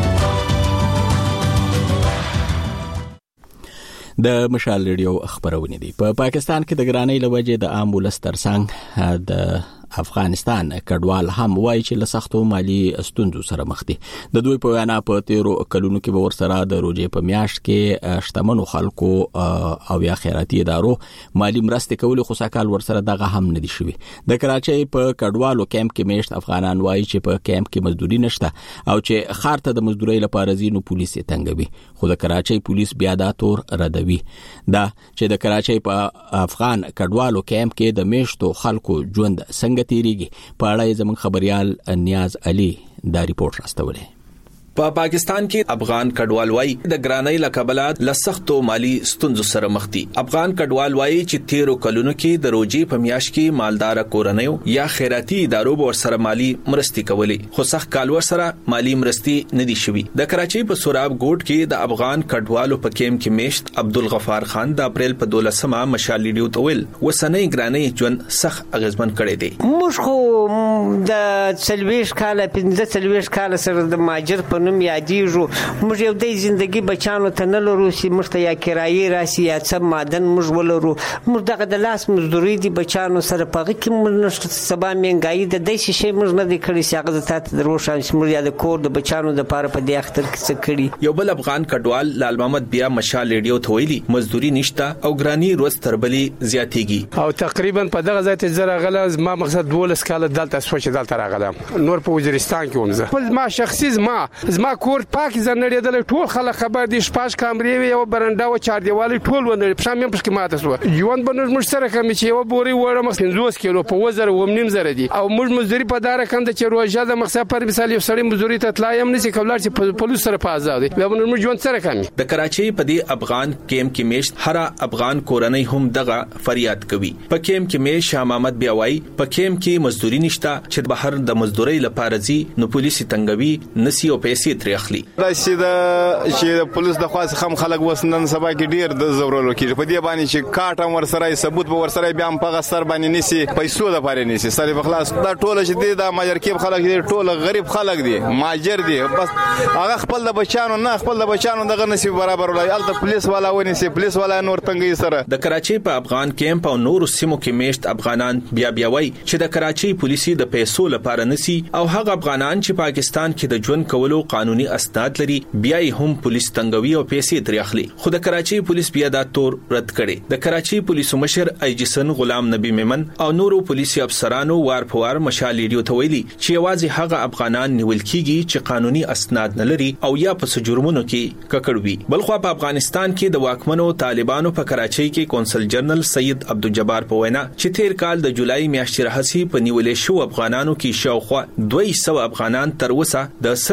د مشال ریډیو خبرونه دي. په پاکستان کې د ګرانۍ لوجه د عام ولس ترڅنګ د افغانستان کډوال هم وایي چې له سختو مالی ستونزو سره مخ دي. د دوی په وینا په تیرو کلونو کې به ورسره د روزې په میاشت کې شتمنو خلکو او یا خیراتي ادارو مالی مرستې کولې خو سکهال ورسره دغه هم نه دي شوي. د کراچۍ په کډوالو کیمپ کې میشت افغانان وایي چې په کیمپ کې مزدوري نشته او چې خار ته د مزدورۍ لپاره ځینو پولیس یې تنګوي. خو د کراچۍ پولیس بیا دا تور ردوي. دا چې د کراچۍ په افغان کډوالو کیمپ کې د میشتو خلکو ژوند څنګه تیریږي په اړه زموږ خبريال نیاز علي دا ریپورت راستولې. په پاکستان کې افغان کډوال وايي د ګرانۍ لکبلات لسختو مالی ستونزو سره مخ دي. افغان کډوال وايي چې تیرو کلونو کې د روزي په میاشت کې مالدار کورنیو یا خیراتي ادارو ور سره مالی مرستې کولې خو سخت کال ور سره مالی مرستې نه دي شوي. د کراچۍ په سوراب ګوټ کې د افغان کډوالو په کیمپ کې میشت عبدالغفار خان د اپریل په دولسمه مشال ریډیو ته ویل وسنۍ ګرانۍ ژوند سخت اغیزمن کړی دی. موږ خو د څلويش کال پنځه څلويش کال سره د ماجر په نوم یادېږو. موږ یو د ژوندۍ بچانو ته نه لرو چې موږ ته یا کرایي راسي یا څه مادن موږ ولرو. موږ دغه د لاس مزدوري دي بچانو سره په هغه کې موږ نشته سبا مهنګایي د داسې شی موږ نه دی کړی چې هغه د تاسو دروښان چې موږ یا د کور د بچانو د پاره په دې اختر کې څه کړی. یو بل افغان کډوال لال محمد بیا مشال ریډیو ته ویلي مزدوري نشته او ګرانی روز تربلې زیاتېږي او تقریبا په دغه ځای ته زره غلا ما مقصد دولس کال دلته سوچ دلته راغلم نور په وزیرستان کې ومزه خپل ما شخصي ما زما کور پاک زنړېدل ټول خلک خبر دي شپاش کامرې یو برنده او چار دیوالي ټول ونه پښامې پښکې ماته سو ژوند بنور مش سره کوم چې یو بوري وړم پنځوس کیلو په وزر ومنیم زره دي او موږ مزدوري په دار کم د چې روزه د مقصد پر مثال یو سړی مزدوري ته تلایم نشي کولای چې پولیس سره په آزاد دي بیا موږ ژوند سره کوم. د کراچۍ په دې افغان کیمپ کې میشت هر افغان کورنۍ هم دغه فریاد کوي. په کیمپ کې میش شاه محمد بیاوي په کیمپ کې مزدوري نشته چې بهر د مزدوري لپاره ځي نو پولیس تنګوي نسی او پیسې ترې اخلي. دا چې د چې پولیس د خاص خم خلک وسنن سبا کې ډیر د زورولو کې په دې باندې چې کاټم ور سره ثبوت به ور سره بیا هم په سر باندې نسی پیسو د پاره نسی سره په خلاص دا ټول چې د ماجر کې خلک دي ټول غریب خلک دي ماجر دي بس هغه خپل د بچانو نه خپل د بچانو دغه نصیب برابر ولای الته پولیس والا ونی سي پولیس والا نور تنګي سره. د کراچۍ په افغان کیمپ او نور سیمو کې میشت افغانان بیا بیا وای چې د کراچۍ پولیسي د پیسو لپاره نسی او هغه افغانان چې پاکستان کې د ژوند کولو قانوني اسناد لري بیا هم پولیس تنګوي او پیسې ترې اخلي. خو د کراچۍ پولیس بیا دا تور رد کړي. د کراچۍ پولیسو مشر ایجسن غلام نبی میمن او نورو پولیسي افسرانو وار په وار مشال ریډیو ته ویلي چې یوازې هغه افغانان نیول کیږي چې قانوني اسناد نه لري او یا په جرمونو کې ککړوي. بلخو په افغانستان کې د واکمنو طالبانو په کراچۍ کې کونسل جنرال سید عبدالجبار په وینا چې تیر کال د جولای میاشتې راهسي په نیولې شو افغانانو کې شاوخوا دوه سوه افغانان تر اوسه د سن زندان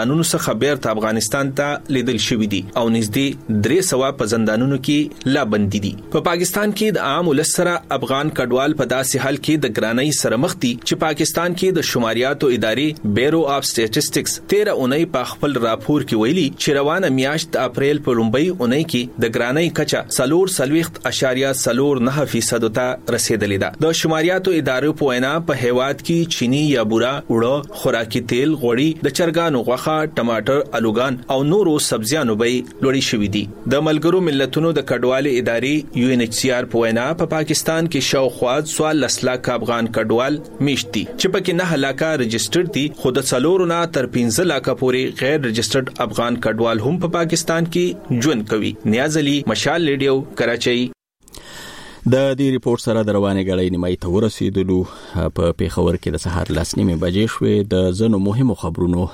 زندانونو څخه بیرته افغانستان ته لیدل شوې دي او نږدې درې سوه په زندانونو کې لا بندي دي. په پاکستان کې د عام ولس سره افغان کډوال په داسې حال کې د ګرانۍ سره مخ دي چې پاکستان کې د شماریاتو ادارې بیورو اف سټیټسټکس تیره اونۍ په خپل راپور کې ویلي چې روانه میاشت د اپریل په لومړۍ اونۍ کې د ګرانۍ کچه څلور څلوېښت اعشاریه څلور نهه فیصد ته رسیدلې ده. د شماریاتو ادارې په وینا په هیواد کې چینی یا بوره، اوړه، خوراکي تیل، غوړي، د چرګانو غوښه، ټماټر، الوګان او نورو سبزیانو به لوړې شوې دي. د ملګرو ملتونو د کډوالۍ ادارې یو ان ایچ سی آر په وینا په پاکستان کې شاوخوا څوارلس لکه افغان کډوال میشت دي چې پکې نه لکه رجسټرډ دي، خو د څلورو نه تر پنځه لکه پورې غیر رجسټرډ افغان کډوال هم په پاکستان کې ژوند کوي. نیاز علي، مشال ریډیو، کراچۍ. د دې ریپورت سره د روانې غړې نیمای ته ورسېدلو. په پیښور کې د سهار لس نیمې بجې شوې. د زنو مهمو خبرونو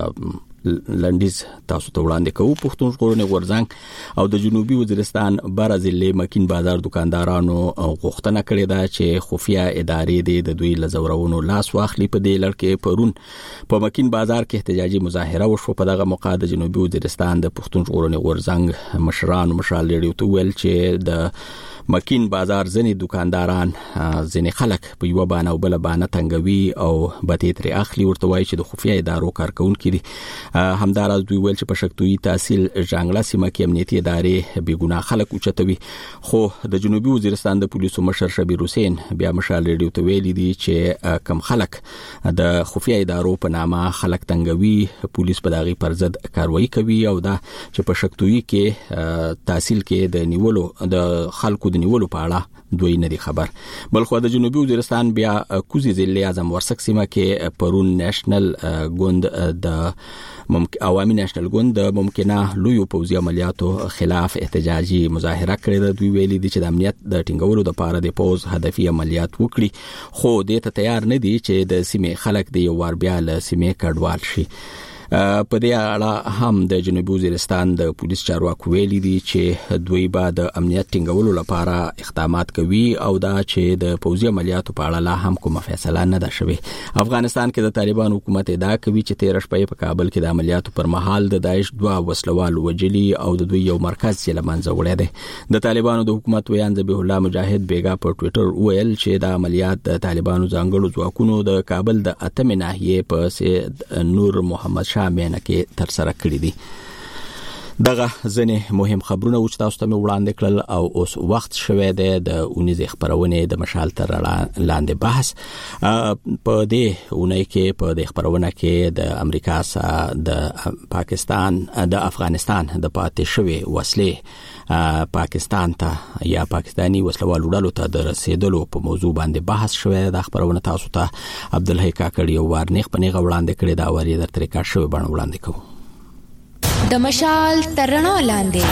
لنډیز تاسو ته وړاندې کوو. پښتون ژغورنې غورځنګ او د جنوبي وزیرستان برازیلې مکین بازار دکاندارانو غوښتنه کړې ده چې خفیه ادارې د دوی لزورونو لاس واخلي. په دې لړ کې پرون په مکین بازار کې احتجاجي مظاهره وشو. په دغه موقع د جنوبي وزیرستان د پښتون ژغورنې غورځنګ مشرانو مشال ریډیو ته ویل چې د مکین بازار ځنې دکانداران ځنې خلک په یو بانه او بل بانه تنګوي او بتې ترې اخلي. ورته وایي چې د خفیه ادارو کارکونکي دي. همداراز دوی ویل چې په شکتوي تحصیل ژانګلا سیمه کې امنیتي ادارې بې ګناه خلک اوچتوي. خو د جنوبي وزیرستان د پولیسو مشر شبیر حسین بیا مشال ریډیو ته ویلي دي چې کم خلک د خفیه ادارو په نامه خلک تنګوي، پولیس په دغه پر ضد کاروایی کوي او دا چې په شکتوي کې تحصیل کې د نیولو د خلکو د نیولو په اړه دوی نه دي خبر. بلخو د جنوبي وزیرستان بیا کوزي ضلع اعظم ورسک سیمه کې پرون نېشنل ګوند د عوامي نېشنل ګوند د ممکنه لوی پوځي عملیاتو خلاف احتجاجي مظاهره کړې ده. دوی ویلي دي چې د امنیت د ټینګولو لپاره د پوز هدفي عملیات وکړي، خو دې ته تیار نه دي چې د سیمې خلک د یو وار بیا له سیمې کډوال شي. په دې اړه هم د جنوبي وزیرستان د پولیس چارواکو ویلي دي چې دوی به د امنیت ټینګولو لپاره اقدامات کوي او دا چې د پوځي عملیاتو په اړه لا هم کومه فیصله نه ده شوې. افغانستان کې د طالبان حکومت ادعا کوي چې تیر شپه په کابل کې د عملیاتو پر مهال د داعش دوه وسلوال وجلي او د دوی یو مرکز یې لمنځه وړی دی. د طالبانو د حکومت ویان ذبیح الله مجاهد بیګا په ټوئیټر ویل چې د عملیات د طالبانو ځانګړو ځواکونو د کابل د اتمې ناحیې په سید نور محمد شاه مینه کې تر سره کړی دي. دغه ځنې مهم خبرونه چې تاسو ته وړاندې کړل او اوس وخت شوه د اونیزې خبرونه د مشال تر لاندې بحث. په دې اونۍ کې په دې خبرونه کې د امریکا سره د پاکستان د افغانستان د پاتې شوی وسلې پاکستان ته یا پاکستانی وسلوال وړلو ته د رسیدلو په موضوع باندې بحث شوه. د خبرونه تاسو ته عبدالحی کاکړ یو وارنیخ پنیغه وړاندې کړی دا وری در طریقه شوی باندې وړاندې کوو. د مشال ترڼا لاندې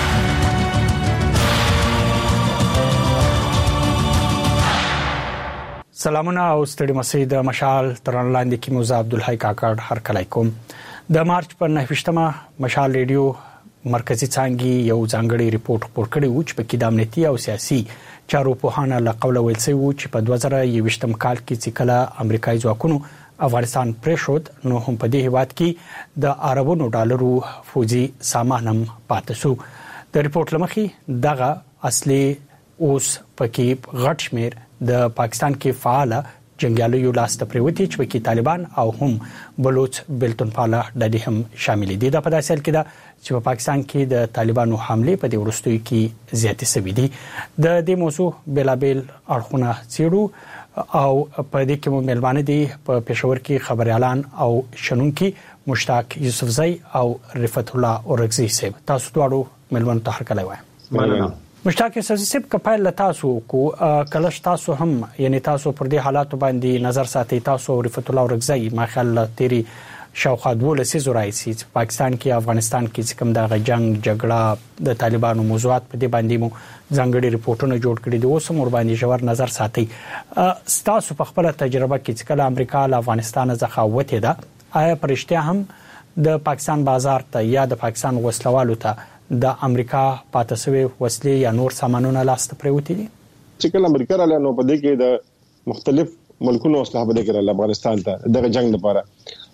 سلامونه او ستړي مسئ د مشال ترڼا لاندې کې موزه عبدالحی کاکړ هر کله کوم. د مارچ پر نهه ویشتمه مشال ریډیو مرکزی څانګې یو ځانګړی ریپورت خپور کړی و چې په کې د امنیتي او سیاسي چارو په هانه له قوله ویل شوی و چې په دوه زره یوویشتم کال کې چې کله امریکایي ځواکونو افغانستان پرېښود نو هم په دې هیواد کې د اربونو ډالرو فوجي سامان هم پاتې شو. د ریپورت لمخې دغه اصلي اوس پکې غټ شمیر د پاکستان کې فعال جنگیالیو لاس ته پریوتی چې پکې طالبان او هم بلوچ بلتون پاله ډلې هم شامل دي. د په داسې حال کې ده چې په پاکستان کې د طالبانو حمله په دې وروستیو کې زیاتې شوې دي. د دې موضوع بلابل اړخونه څېړو او په دې کې مو ملمانه دي په پېښور کې خبريالان او شنونکي مشتاق یوسفزئی او رفعت الله اورغزي صاحب. تاسو دواړو ملمنو ته هرکلی وایم. مشتاق یوسفزئی صاحب کپایل تاسو کو کلش تاسو هم یعنی تاسو پر دې حالات باندې نظر ساتي. تاسو رفعت الله اورغزي ما خیال تیری شاوخوا دولسې زورای سي پاکستان کې افغانستان کې کوم د جنگ جګړه د طالبانو موضوعات په دې باندې مو ځانګړي ریپورتونه جوړ کړي دي. اوس هم ور باندې ژور نظر ساتي. ستاسو په خپل تجربه کې چې کله امریکا له افغانستان څخه وته ده آیا پرشتیا هم د پاکستان بازار ته یا د پاکستان وسلوالو ته د امریکا پاتسوي وسلې یا نور سامانونه لاس ته پریوتی دي؟ چې کله امریکا رااله نو په دې کې د مختلف ملکونو وسله په دې کې رااله افغانستان ته د جنگ لپاره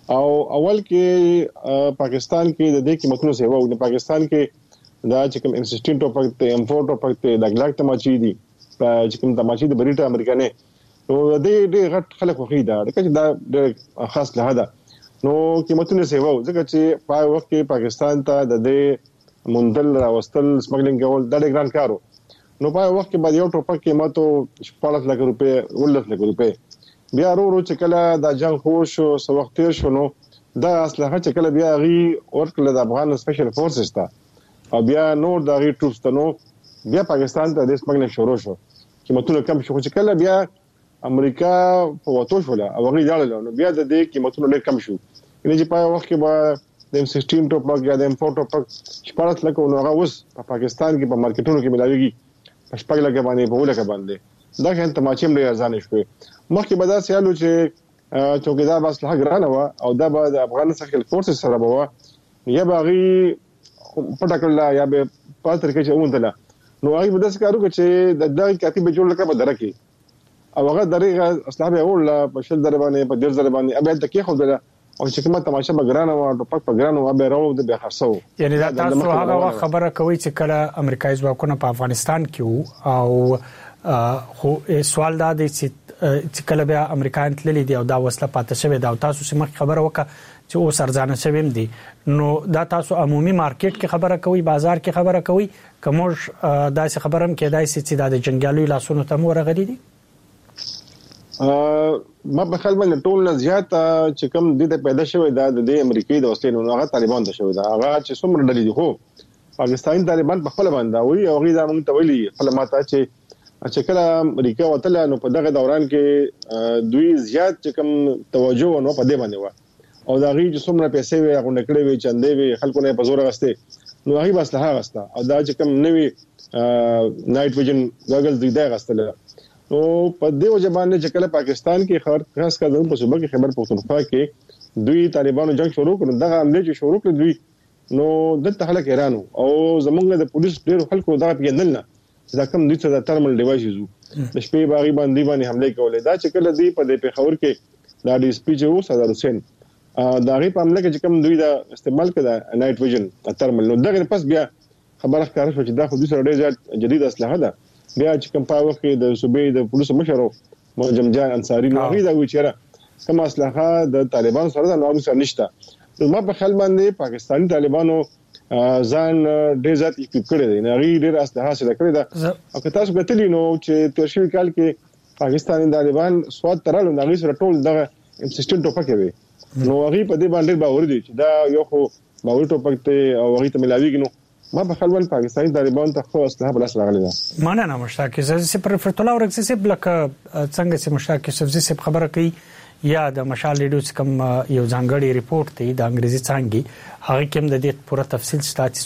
او اول کې پاکستان کې د دې قیمتونو سیوا او د پاکستان کې دا چې کوم ایم سixteen ټوپک ته ایم four ټوپک ته د ګلاک تماچی دي چې کوم تماچی د بریټا امریکانه نو د دې غټ خلک وخی دا چې دا د خاص له ده نو قیمتونه سیوا ځکه چې په وخت کې پاکستان ته د دې مندل راوستل سمګلینګ کول دا ډېر ګران کارو نو په وخت کې باندې یو ټوپک قیمت شپږ لک روپے ولس لک روپے بیا ورو ورو چې کله دا جنگ خوش او سو وخت تیر شو نو دا اصله چې کله بیا غي ورکل د افغان سپیشل فورسز ته او بیا نور د غي ټروپس ته نو بیا پاکستان ته د سمګلینګ شروع شو قیمتونه کم شو چې کله بیا امریکا په وټو شو لا او غي ډاله نو بیا د دې قیمتونه ډېر کم شو یعنی چې په وخت کې به د ایم sixteen ټوپک یا د ایم four ټوپک شپږ لک نو هغه اوس په پاکستان کې په مارکیټونو کې ملایوي په شپږ لک باندې په ولکه باندې دا کله تماچیم ډېر ارزان شوی مخکې به دا سیالو چې چوکیدار بس له ګرانه و او دا به د افغان سپیشل فورسز سره به یا باغی پټکړه یا به په تر کې چوندله نو هغه به داس کارو چې د دغه کاتب جوړ لکه به درکې او هغه دغه اصله به اول په شل در باندې په ډیر در باندې ابل تکي خو ده او چې کومه تماشه بګرانه و ټوپک بګرانه و به راو د به خرڅو یعنی دا تاسو هغه خبره کوي چې کله امریکایي ځواکونه په افغانستان کې او خو سوال دا دی چې چې کله بیا امریکایان تللی دی او دا وسله پاتې شوی دا تاسو سم خبره وکړه چې او سرځانه شویم دي نو دا تاسو عمومي مارکیټ کې خبره کوي بازار کې خبره کوي کومش داسې خبرم کې داسې چې د جنگیالو لاسونو ته مور غلي دي ما په خپل باندې ټول نه زیات چې کوم د دې پیدا شوی دا د امریکایي د وسلې نو هغه طالبان ته شوی دا هغه چې څومره ډلې دي خو پاکستاني طالبان په خپل باندې وي او غي دا موږ ته ویلي خپل ماته چې چې کله امریکا وتل نو په دغه دوران کې دوی زیات چې کوم توجه نو په دې باندې و او دا غي چې څومره پیسې وي هغه نکړې وي چندې وي خلکو نه په زور غسته نو هغه بس له هغه غسته او دا چې کوم نوي نایټ ویژن ګاګلز دی دا غسته نو په دې وجه باندې چې کله پاکستان کې خاص کر په صوبه کې خیبر پختونخوا کې دوی طالبانو جنگ شروع کړ دغه عمله چې شروع کړ دوی نو دلته خلک حیرانو او زمونږ د پولیس ډېر خلکو دا پیندل نه دا کوم دوی څه د ترمل ډیوایسز د شپې باغی باندې باندې حمله کولې دا چې کله دی په دې پیښور کې دا ډي اس پی جو صدر حسین دا غي په حمله کې کوم دوی دا استعمال کړه نایټ ویژن ترمل نو دغه پس بیا خبره ښکاره شو چې دا خو دوی سره ډېر زیات جدید اسلحه ده بیا چې کوم په وخت کې د صوبې د پولیسو مشر منجم جان انصاری نو غي دا وی چیرې کوم اسلحه د طالبان سره د نور سره نشته نو ما په خیال باندې پاکستاني طالبانو ځان ډېر ځات اکټیو کړی دی نو غي ډېر اسلحه حاصل کړی دا او که تاسو کتلی نو چې تیر شوی کال کې پاکستاني طالبان سواد ترالو نو غي سره ټول دغه ایم sixteen ټوپک وي نو غي په دې باندې باور دي چې دا یو خو باور ټوپک ته او غي ته ملاویږي نو ما په خپل پاکستاني طالبان ته خو اسلحه بل اسلحه غلي ده مانه نه مشتاق زه پر فرتولا ورکسي سب لکه څنګه چې مشتاق سبزي سب خبره کوي یا د مشال ریډیو کوم یو ځانګړی ریپورت دی د انګریزي څنګه هغه کوم د دې پوره تفصیل ستاسو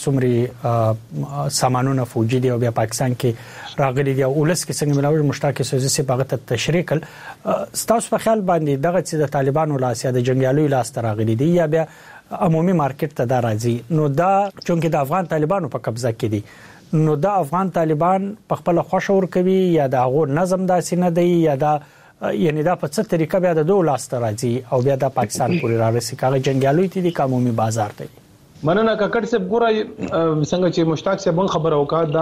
څومره سامانونه فوجي دی او بیا پاکستان کې راغلي دی او ولس کې څنګه ملاوي مشتاق سبزي سب هغه ته تشریح کړ ستاسو په خیال باندې دغه چې د طالبانو لاس یا د جنگیالو لاس راغلي دی یا بیا عمومي مارکیټ ته دا راځي نو دا چونکه د افغان طالبانو په قبضه کې دي نو دا افغان طالبان په خپل خوشور کوي یا دا غو نظم داسې نه دی یا دا یعنی دا په څه طریقه بیا د دوه لاس راځي او بیا د پاکستان پورې راځي کاغه جنگیالو تی دي قومي بازار ته مننه ککړ صاحب ګوره څنګه چې مشتاق صاحب خبره وکړه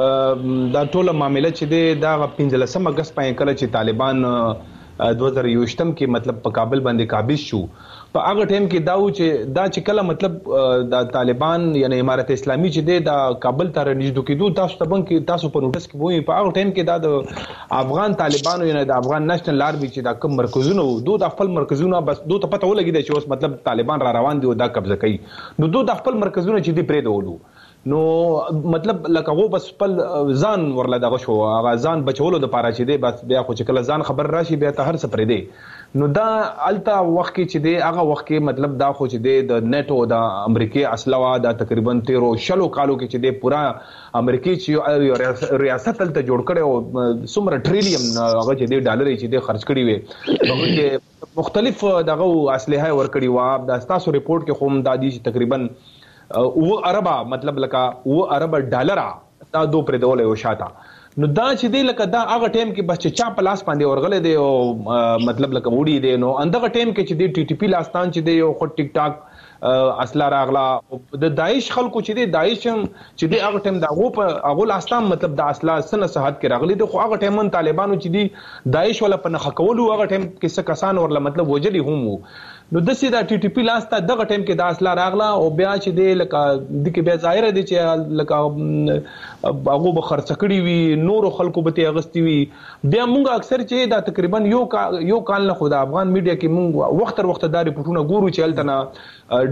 دا دا ټوله معاملې چې دی دا پنځلسم اگست پای کله چې طالبان دوه هزار یوشتم کې مطلب په کابل باندې قابض شو په هغه ټیم کې دا و چې دا چې کله مطلب د طالبان یعنی امارت اسلامي چې دی د کابل ته نږدې کېدو تاسو ته بنک تاسو په نوټس کې وایي په هغه ټیم کې دا د افغان طالبانو یعنی د افغان نېشنل آرمي چې دا کوم مرکزونه دوه د خپل مرکزونه بس دوه ته پته ولګی چې اوس مطلب طالبان را روان دي او دا قبضه کوي نو دوه د خپل مرکزونه چې دی پرې دولو نو مطلب لکه وو بس خپل ځان ورله دغه شو هغه ځان بچولو د پاره چې دی بس بیا خو چې کله ځان خبر راشي بیا ته هر څه پرې دی نو دا الته وخت کې چې دی هغه وخت کې مطلب دا خو چې دی د نیټو د امریکای اسلحه د تقریبا تیرو شلو کالو کې چې دی پورا امریکای چې ریاست تل ته جوړ کړي او څومره ټریلیون هغه چې دی ډالر چې دی خرج کړي وي هغه مختلف دغه اسلحه ورکړي و د تاسو ریپورت کې هم د دې تقریبا او اربا مطلب لکه او اربا ډالر تا دو پر دوله او شاته نو دا چې دی لکه دا هغه ټایم کې بس چې چا په لاس باندې ورغله دی او مطلب لکه وړي دی نو اندغه ټایم کې چې دی ټي ټي پی لاستان چې دی یو خو ټیک ټاک اصله راغلا د داعش خلکو چې دی داعش چې دی هغه ټایم دا غو په هغه لاستان مطلب د اصله سن صحت کې راغلي دی خو هغه ټایم طالبانو چې دی داعش ولا په نخ کولو هغه ټایم کې څه کسان ورله مطلب وجلی هم نو د سیدا ټي ټي پی لاسته دغه ټایم کې د اصله راغلا او بیا چې دی لکه د کې بیا ظاهر دي چې لکه هغه به خرڅ کړی وي نور خلکو به ته اغستی وي بیا مونږ اکثر چې دا تقریبا یو یو کال نه خو د افغان میډیا کې مونږ وخت تر وخت دا ریپورتونه ګورو چې التنا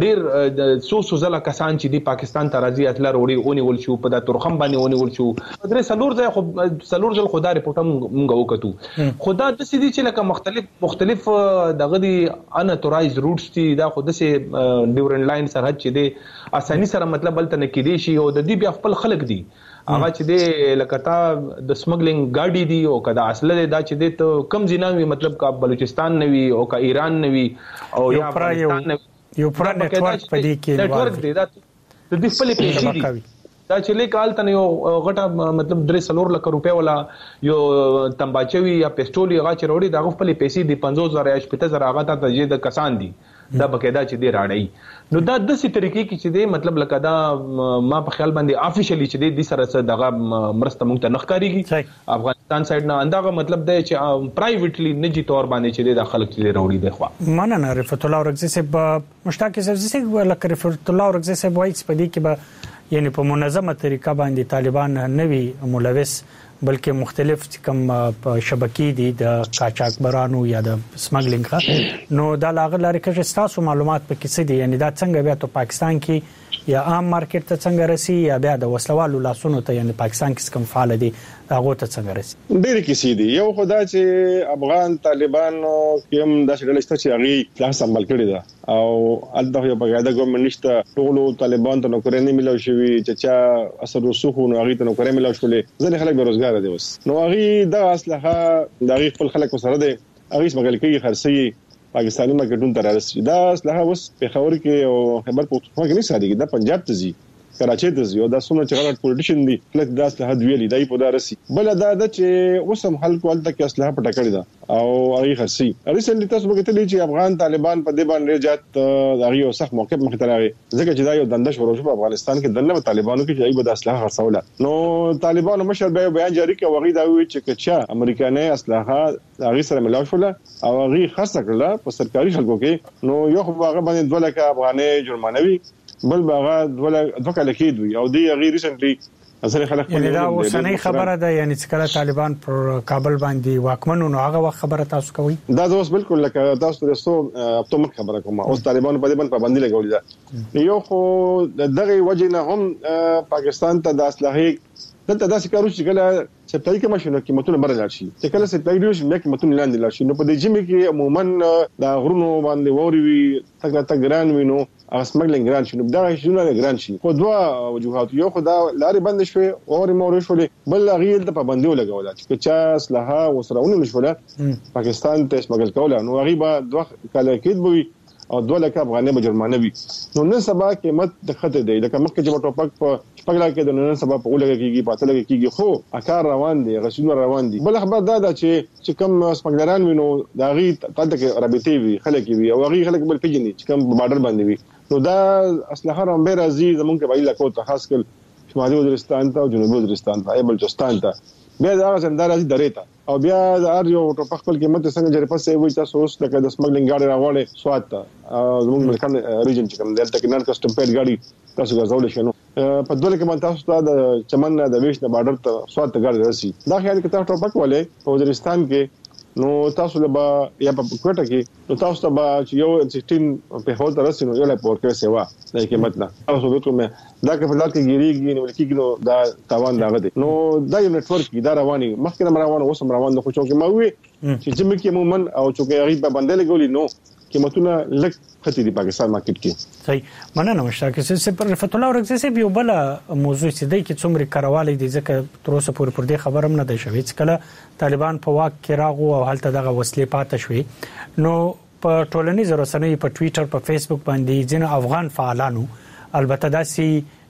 ډیر سو سو زله کسان چې دی پاکستان ته راځي اتل وروړي اونې ول شو په د ترخم باندې اونې ول شو درې سلور ځای خو سلور ځل خدا ریپورت مونږ وکړو خدا د سې دي چې لکه مختلف مختلف دغه دي ان تورایز روټس دي دا خو د سې ډیورن لاین سرحد چې دی اساني سره مطلب بل ته نه کېدی شي او د دې بیا خپل خلک دي هغه چې دی لکه تا د سمګلینګ گاډي دی او کدا اصله دا چې دی ته کم ځیناوي مطلب کا بلوچستان نوي او کا ایران نوي او یا افغانستان نوي یو پر نیټورک پدې کې نیټورک دی دا د دې خپل پیسې دي دا چې لیکال تنه یو غټه مطلب درې سلور لک روپے ولا یو تمباچوي یا پېسټولي هغه چې وروړي دا خپل پیسې دي پنځوس زره یا شپږ زره هغه ته تجې د کسان دي دا بقاعده چې دی راړی نو دا د سې طریقې کې چې دی مطلب لکه دا ما په خیال باندې افیشلی چې دی د سره سره دغه مرسته مونږ ته نخکاریږي افغانستان سایډ نه اندغه مطلب دی چې پرایویټلی نجی تور باندې چې دی د خلک چې راوړي دی خو مننه رفعت الله ورغزي صاحب مشتاق صاحب لکه رفعت الله ورغزي صاحب وایي چې په دې کې به یعنی په منظمه طریقه باندې طالبان نوي ملوث بلکې مختلف کوم شبکې دي د قاچاقبرانو یا د سمګلینګ نو دا لاغه لري چې تاسو معلومات په کیسه دي یعنی دا څنګه بیا ته پاکستان کې یا عام مارکیټ ته څنګه رسی یا بیا د وسلوالو لاسونو ته یعنی پاکستان کې کوم فعال دي هغه ته څنګه رسی ډېر کیسې دي یو خدای چې افغان طالبانو کوم د شړلسته چې هغه لاس عمل کړی دا او الته یو بغاده ګومنټ نشته ټول طالبان ته نوکري نه ملو شوی چې چا اثر رسوخ نو هغه ته نوکري ملو شولې ځنې خلک بیروزګار دي اوس نو هغه د اسلحه د هغه خپل خلک سره دي هغه سمګل کوي خرڅي پاکستاني مارکیټونو ته راځي دا اسلحه اوس په خبر کې او خبر پښتونخوا کې نه سادهږي دا پنجاب ته ځي کراچي ته ځي او دا څومره چې غلط پولیټیشن دي فلک دا اسلحه ویلي دای په دارسي بل دا د چې اوسم خلکو ولته کې اسلحه پټه کړی دا او هغه خرڅي ریسنټلی تاسو وګورئ چې افغان طالبان په دې باندې جات هغه سخت موقف مخ ته راغی ځکه چې دا یو دندش ورو په افغانستان کې دنه طالبانو کې چې ایبه د اسلحه خرڅوله نو طالبانو مشر به بیان جاری کړ وغي دا وی چې کچا امریکایي اسلحه هغه سره ملاو شول او هغه خرڅ کړل په سرکاري خلکو کې نو یو خو هغه باندې دوه لک افغاني جرمانه وی بل باغه دوه دوه کال کې دوی او دی غیر ریسنټلی اصل خلک یعنی دا اوسنۍ خبره ده یعنی چې کله طالبان پر کابل باندې واکمنو نو هغه وخت خبره تاسو کوي دا اوس بالکل لکه تاسو تاسو په مخ خبره کوم اوس طالبان په دې باندې پابندي لګولې ده یو خو دغه وجه نه هم پاکستان ته د اسلحه دلته داسې کارو چې کله سپلای کې ماشینو قیمتونه برابر شي چې کله سپلای ډیوش مې قیمتونه لاندې لاړ شي نو په دې جمع کې عموما د غرونو باندې ووري وي تګ تګ ګران وینو او سمګلینګ ګران شي نو دا شونه ګران شي خو دوه وجوهات یو خدا لارې بند شوي او مور شولې بل غیر د پابندي ولګول چې چا اسلحه وسرهونه نشوله پاکستان ته سمګل کوله نو غیبه دوه کله کې دوی او دوه لک افغاني به جرمانه وي نو نن سبا قیمت د خطه دی لکه مخکې چې ټوپک په شپږلا کې د نن سبا په ولګه کېږي پاتل کېږي خو اکار روان دي غشنو روان دي بل خبر دا ده چې چې کم سپګلران وینو دا غي تاسو کې رابطي وي خلک وي او غي خلک بل پیجني چې کم بارډر باندې وي نو دا اسلحه هم به راځي زمونږ کې بایله کو ته خاص کل شمالي وزیرستان ته او جنوبي وزیرستان ته بلوچستان ته بیا دا څنګه راځي درېتا او بیا د ار یو ټوپک خپل قیمت څنګه جری پسې وي تاسو اوس لکه د سمګلینګ گاډي راغله سوات ته زموږ ملکان ریجن چې کوم دلته کې نن کسټم پیډ گاډي تاسو غوړول شنو په دوله کې من تاسو ته د چمن د ویش د بارډر ته سوات ته گاډي راسي دا خیال کې تاسو ټوپک ولې په وزیرستان کې نو تاسو له با یا په کوټه کې نو تاسو ته با یو سیستم په هول ترسي نو یو له پورکه سیوا د قیمت نه تاسو به کومه دا کې په لار کې ګیریږي نو لکه نو دا تاوان دا غدي نو دا یو نتورک دا رواني مخکې روانه اوس روان د خو چې ما وي چې چې مې مومن او چې غریب باندې لګولي نو قیمتونه لک خطي دی پاکستان مارکیټ کې صحیح مننه مشتاق صاحب پر رفعت الله ورغزي صاحب یو بل موضوع چې دی کې څومره کارواله دي ځکه تر اوسه پورې پر دې خبرم نه دی شوی چې کله طالبان په واک کې راغو او هلته دغه وسلې پاتې شوې نو په ټولنیزو رسنیو په ټوئیټر په فیسبوک باندې ځینې افغان فعالانو البته داسي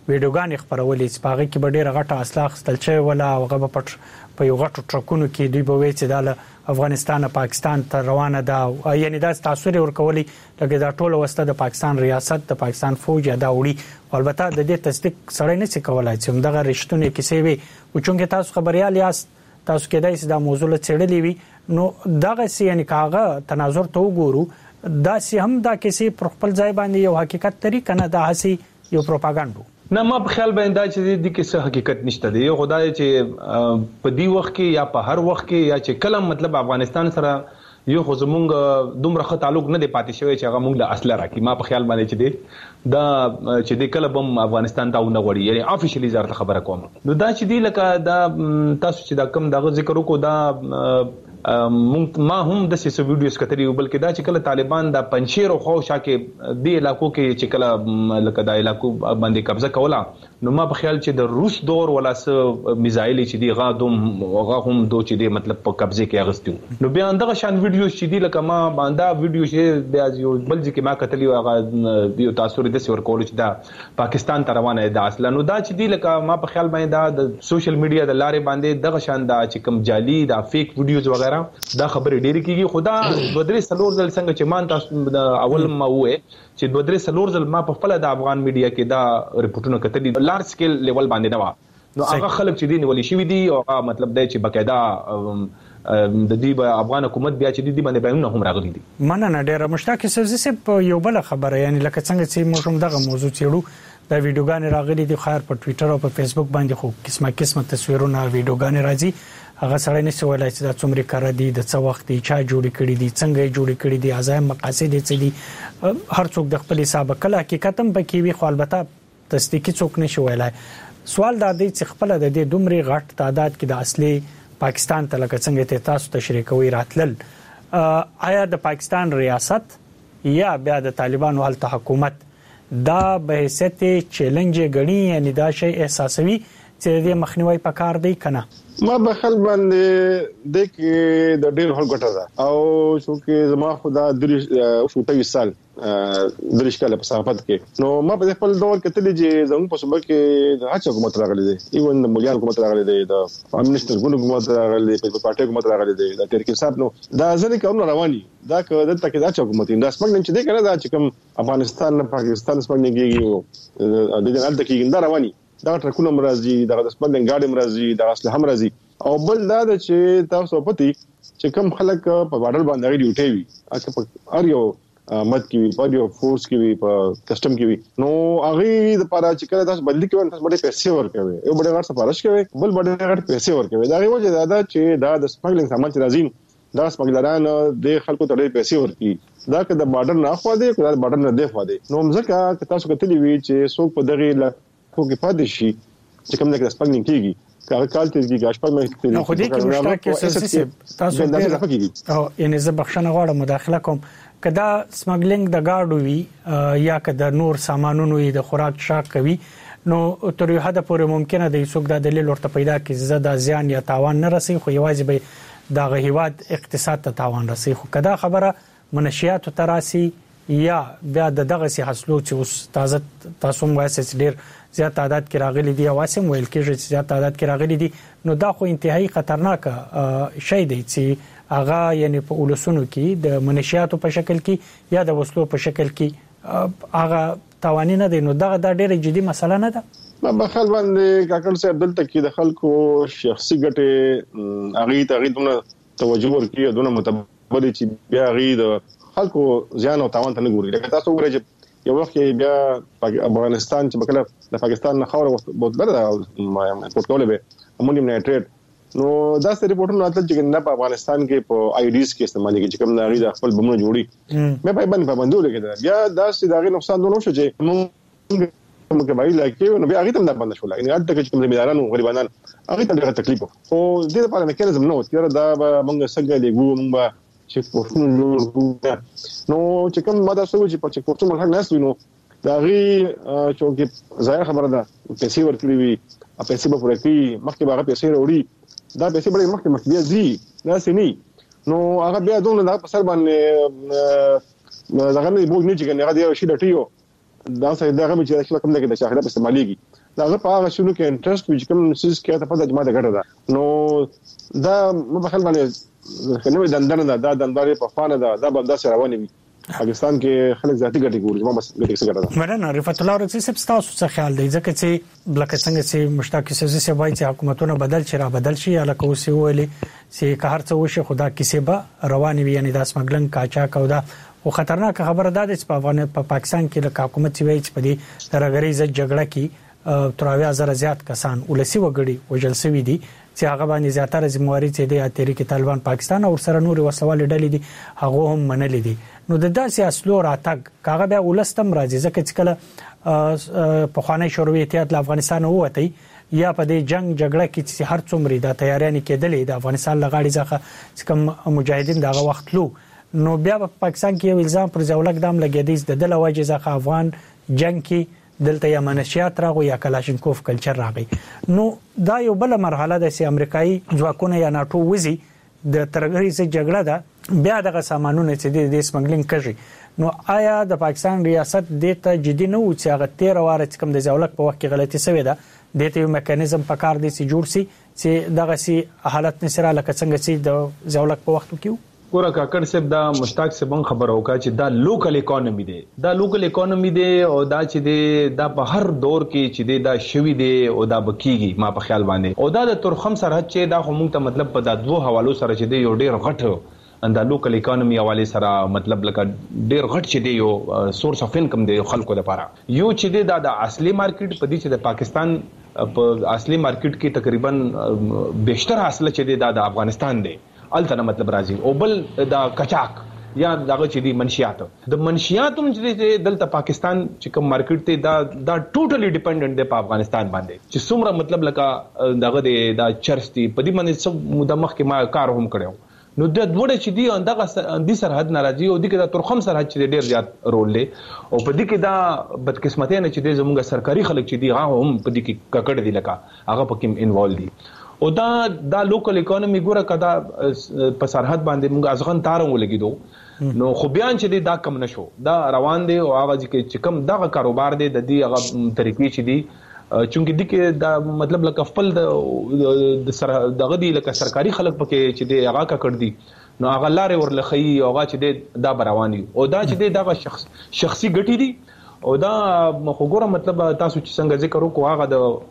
ویډیوګانې خبرولې چې پاغه کې ډېر غټه اسلحه خپل شوی ولا هغه په پټ په یو غټو ټرکونو کې دوی به وې چې د افغانستان او پاکستان ته روانه ده یعنی دا تاثیر ورکولي لکه دا ټول وسته د پاکستان ریاست د پاکستان فوج دا وړي البته د دې تصدیق سره نه څه کولای چې دغه رښتونه کیسې وي او چې تاسو خبريال یاست تاسو کېدای چې دا موضوع لڅړلې وي نو دغه سي یعنی کاغه تناظر ته وګورو دا سي هم دا کیسې پر خپل ځای باندې یو حقیقت طریقه نه دا هسي یو پروپاګاندا نه ما په خیال باندې دا چې د کیسه حقیقت نشته دی خدای چې په دی وخت کې یا په هر وخت کې یا چې کلم مطلب افغانستان سره یو خو زمونږ دومره ښه تعلق نه دی پاتې شوی چې هغه موږ له اصله راکې ما په خیال باندې چې دی دا چې د کله بم افغانستان ته ونه غوړي یعنی افیشلی زړه خبره کوم نو دا چې دی لکه دا تاسو چې دا کم دغه ذکر وکړو دا ما هم د سیسو ویډیوز کتلی بلکې دا چې کله طالبان د پنځیر او خو شاکه د علاقو کې چې کله لکه د علاقو باندې قبضه کوله نو ما په خیال چې د روس دور ولا س میزایل چې دی غادم هغه هم دوه چې دی مطلب په قبضه کې اغستو نو بیا اندغه شان ویډیوز چې دی لکه ما باندې ویډیو چې بیا یو بل ځکه ما کتلی هغه یو تاثیر د سور کول چې دا پاکستان ته روانه ده اصلا نو دا چې دی لکه ما په خیال باندې دا د سوشل میډیا د لارې باندې دغه شان دا چې کوم جعلی دا فیک ویډیوز وغیرہ دا خبره ډیره کیږي خدا دوه درې سلور ځل څنګه چې مان تاسو اول ما وې چې دوه درې سلور ځل ما په خپل د افغان میډیا کې دا رپورټونه کتلي لارج سکیل لیول باندې دا نو هغه خلک چې دین ولې شي دي او مطلب دا چې بقاعده د دې افغان حکومت بیا چې دې باندې بیانونه هم راغلي دي مننه ډیره مشتاق سبزی سه یو بل خبره یعنی لکه څنګه چې موږ هم دغه موضوع چېړو دا ویډیوګان راغلي دي خیر په ټوئیټر او په فیسبوک باندې خو قسمه قسمه تصویرونه ویډیوګان راځي هغه سره نه سوالای چې د څومره کار دي د څو وخت چا جوړ کړي دي څنګه جوړ کړي دي ازایم مقاصد دي هر څوک د خپل حساب کله حقیقت هم پکې وي خو البته تصدیقي څوک نشي ویلای سوال دا دی چې خپل د دې دومره غټ تعداد کې د اصلي پاکستان ته لکه څنګه ته تاسو تشریح کوي راتلل آیا د پاکستان ریاست یا بیا د طالبانو حالت حکومت دا به حیثیت چیلنج غني یعنی دا شی احساسوي چې د مخنیوي پکار دی کنه ما به خل باندې د کې د ډیر هول ګټه ده او چې زما خدا درې شوټه سال درش کاله په صحافت کې نو ما په خپل دور کې تللی چې زموږ په صوبه کې د هڅه حکومت راغلي دي ایون د مليان حکومت راغلي دي د امنیستر ګوند حکومت راغلي دي په پارټي حکومت راغلي دي د ترکیه صاحب نو دا ځنې کوم رواني دا که د تکي دا حکومت دا سپګنم چې دی کنه دا چې کوم افغانستان نه پاکستان سپګنګ کېږي د دې حالت کې دا رواني دا ټرکونه مرزي دا د سپګنګ ګاډي مرزي دا اصله هم مرزي او بل دا چې تاسو پتی چې کوم خلک په بارډر باندې ډیوټي وي اته په اړ یو مد کې په یو فورس کې وي په کسٹم کې وي نو هغه د لپاره چې کله تاسو بدلی کوئ تاسو باندې پیسې ورکوي یو بډه غټ سفارش کوي بل بډه غټ پیسې ورکوي دا یو چې دا چې دا د سپګلینګ سامان چې راځي دا سپګلران د خلکو ته ډېر پیسې ورکوي دا که د بارډر نه خو دی که د بارډر نه دی خو دی نو ځکه تاسو کتلی وی چې څوک په دغه لکه کې پاتې شي چې کوم نه کې سپګلینګ کیږي کار کال تیږي غاشپل مې نو خو دې کې مشتاق کې تاسو ډېر او یعنی زه بخښنه غواړم مداخله کوم کدا سمګلینګ د گاډو وی یا کدا نور سامانونو د خوراک شاک کوي نو تر یو حد پورې ممکنه د یوڅوک د دلیل ورته پیدا کې زده ځان یا تاوان نه رسي خو یوازې به د غهیواد اقتصاد ته تاوان رسي خو کدا خبره منشيات تراسي یا بیا د دغه سي حاصلو چې اوس تازه تاسو مواسس ډیر زیات تعداد کې راغلي دي او واسم ویل کېږي چې زیات تعداد کې راغلي دي نو دا خو انتهایی خطرناک شی دی چې هغه یعنی په ولسونو کې د منشياتو په شکل کې یا د وسلو په شکل کې هغه توانې نه دي نو دا د ډېر جدي مسله نه ده ما بخل باندې کاکړ صاحب دلته کې د خلکو شخصي ګټه هغه ته غوډونه توجه ورکړي دونه متبادل چې بیا غي خلکو ځان او تاوان ته نه ګوري لکه تاسو وګورئ چې یو وخت بیا افغانستان چې بکله د پاکستان نه خاور وخت بہت بڑا ما امپورټ کولې به امونیم نایټریټ نو دا ستاسو ریپورټونه راځي چې نه په افغانستان کې په آی ډیز کې استعمال کیږي چې کوم ناري د خپل بمونه جوړي مې په باندې پابندول کېده بیا دا ستاسو دغه نقصان دونه شو چې موږ موږ به لکه نو بیا هغه تم نه بند شول ان اته چې کوم زمیدارانو غریبانان هغه ته ډېر تکلیف خو دې لپاره میکانیزم نو چې دا موږ څنګه لګو موږ چې پورتون نو چې کوم ماده سوي چې په چې پورتون ملک نه سوي نو دا غي چې ظاهر خبره ده پیسې ورکړي وي ا پیسې به ورکړي مخکې به پیسې وروړي دا پیسې به مخکې مخکې دي دا سني نو هغه بیا دوه نه په سر باندې دا غني بوج نه چې هغه دی شي لټیو دا څه دغه چې شکل کوم کې د شاهده په استعماليږي دا په هغه شنو کې انټرست چې کوم سیس کې ته په دماغه ګټه ده نو دا مبخل باندې کنه دندنه دا دنداري په فانه دا دا بنده سره رواني وي پاکستان کې خلک ذاتي ګټي ګوري ما بس ګټي څه ګټه ده مرنه رفعت الله رضی صاحب تاسو څه خیال دی ځکه چې بلکې څنګه چې مشتاق سیاسي سیوای چې حکومتونه بدل شي را بدل شي الکه اوسې ویلي چې که هر څه وشي خدا کیسه به رواني وي یعنی د اسمګلنګ کاچا کودا او خطرناک خبره ده چې په افغان په پاکستان کې د حکومت وی چې په دې ترغریزه جګړه کې تراوی زره زیات کسان ولسی وګړي وجل سوي دي چې هغه باندې زیاتره ذمہواری چې د تحریک طالبان پاکستان او سره نور وسوال ډلې دي هغه هم منلې دي نو د داسې اصلو راتګ کاغه بیا ولستم راځي ځکه چې کله په خوانی شوروي اتحاد له افغانستان ووتی یا په دې جنگ جګړه کې چې هر څومره د تیاریان کېدلې د افغانستان لغاړي ځکه چې کوم مجاهدین دغه وخت لو نو بیا په پاکستان کې یو الزام پر ځولک دام لګیدي د دله وجه ځکه افغان جنگ کې دلته یا منشيات راغو یا کلاشینکوف کلچر راغی نو دا یو بل مرحله ده چې امریکایي ځواکونه یا ناتو وزي د ترغریزه جګړه ده بیا دغه سامانونه چې د سمګلینګ کوي نو آیا د پاکستان ریاست د ته جدي نه و چې هغه تیر واره کوم د ځولک په وخت کې غلطي شوې ده د ته یو میکانیزم په کار دي چې جوړ سي چې دغه سي حالت نسره لکه څنګه چې د ځولک په وخت کې ګوره کاکړ صاحب دا مشتاق صاحب خبر اوکا چې دا لوکل اکانومي دی دا لوکل اکانومي دی او دا چې دی دا په هر دور کې چې دی دا شوي دی او دا بکیږي ما په خیال باندې او دا د ترخم سرحد چې دا هم ته مطلب په دا دوه حوالو سره چې دی یو ډیر غټ انده لوکل اکانومي حواله سره مطلب لکه ډیر غټ چې دی یو سورس اف انکم دی خلکو لپاره یو چې دی دا د اصلي مارکیټ په دې چې د پاکستان په اصلي مارکیټ کې تقریبا بیشتر حاصله چې دی دا د افغانستان دی الته مطلب راځي او بل دا کچاک یا دغه چې دی منشيات د منشيات هم چې دلته پاکستان چې کوم مارکیټ ته دا دا ټوټلی ډیپندنت دی په افغانستان باندې چې څومره مطلب لکه دغه دی دا چرستي په دې باندې څو مده مخکې ما کار هم کړو نو د دوړه چې دی دغه د سرحد ناراضي او د کې د ترخم سرحد چې ډیر زیات رول لري او په دې کې دا بدقسمتۍ نه چې د زموږ سرکاري خلک چې دی هغه هم په دې کې ککړ دي لکه هغه پکې انوالو دي او دا دا لوکل اکانومي ګوره کدا په سرحد باندې موږ ازغن تارم ولګیدو نو خو بیان چې دا کم نشو دا روان دي او هغه چې کم دغه کاروبار دی د دې هغه طریقې چې دي چونګې د کې دا مطلب لکه خپل د سر دغه دی لکه سرکاري خلک پکې چې دی هغه کا کړ دي نو هغه لارې ورلخي او هغه چې دا برواني او دا چې دغه شخص شخصي ګټي دي او دا مخوګوره مطلب تاسو چې څنګه ذکر وکړو هغه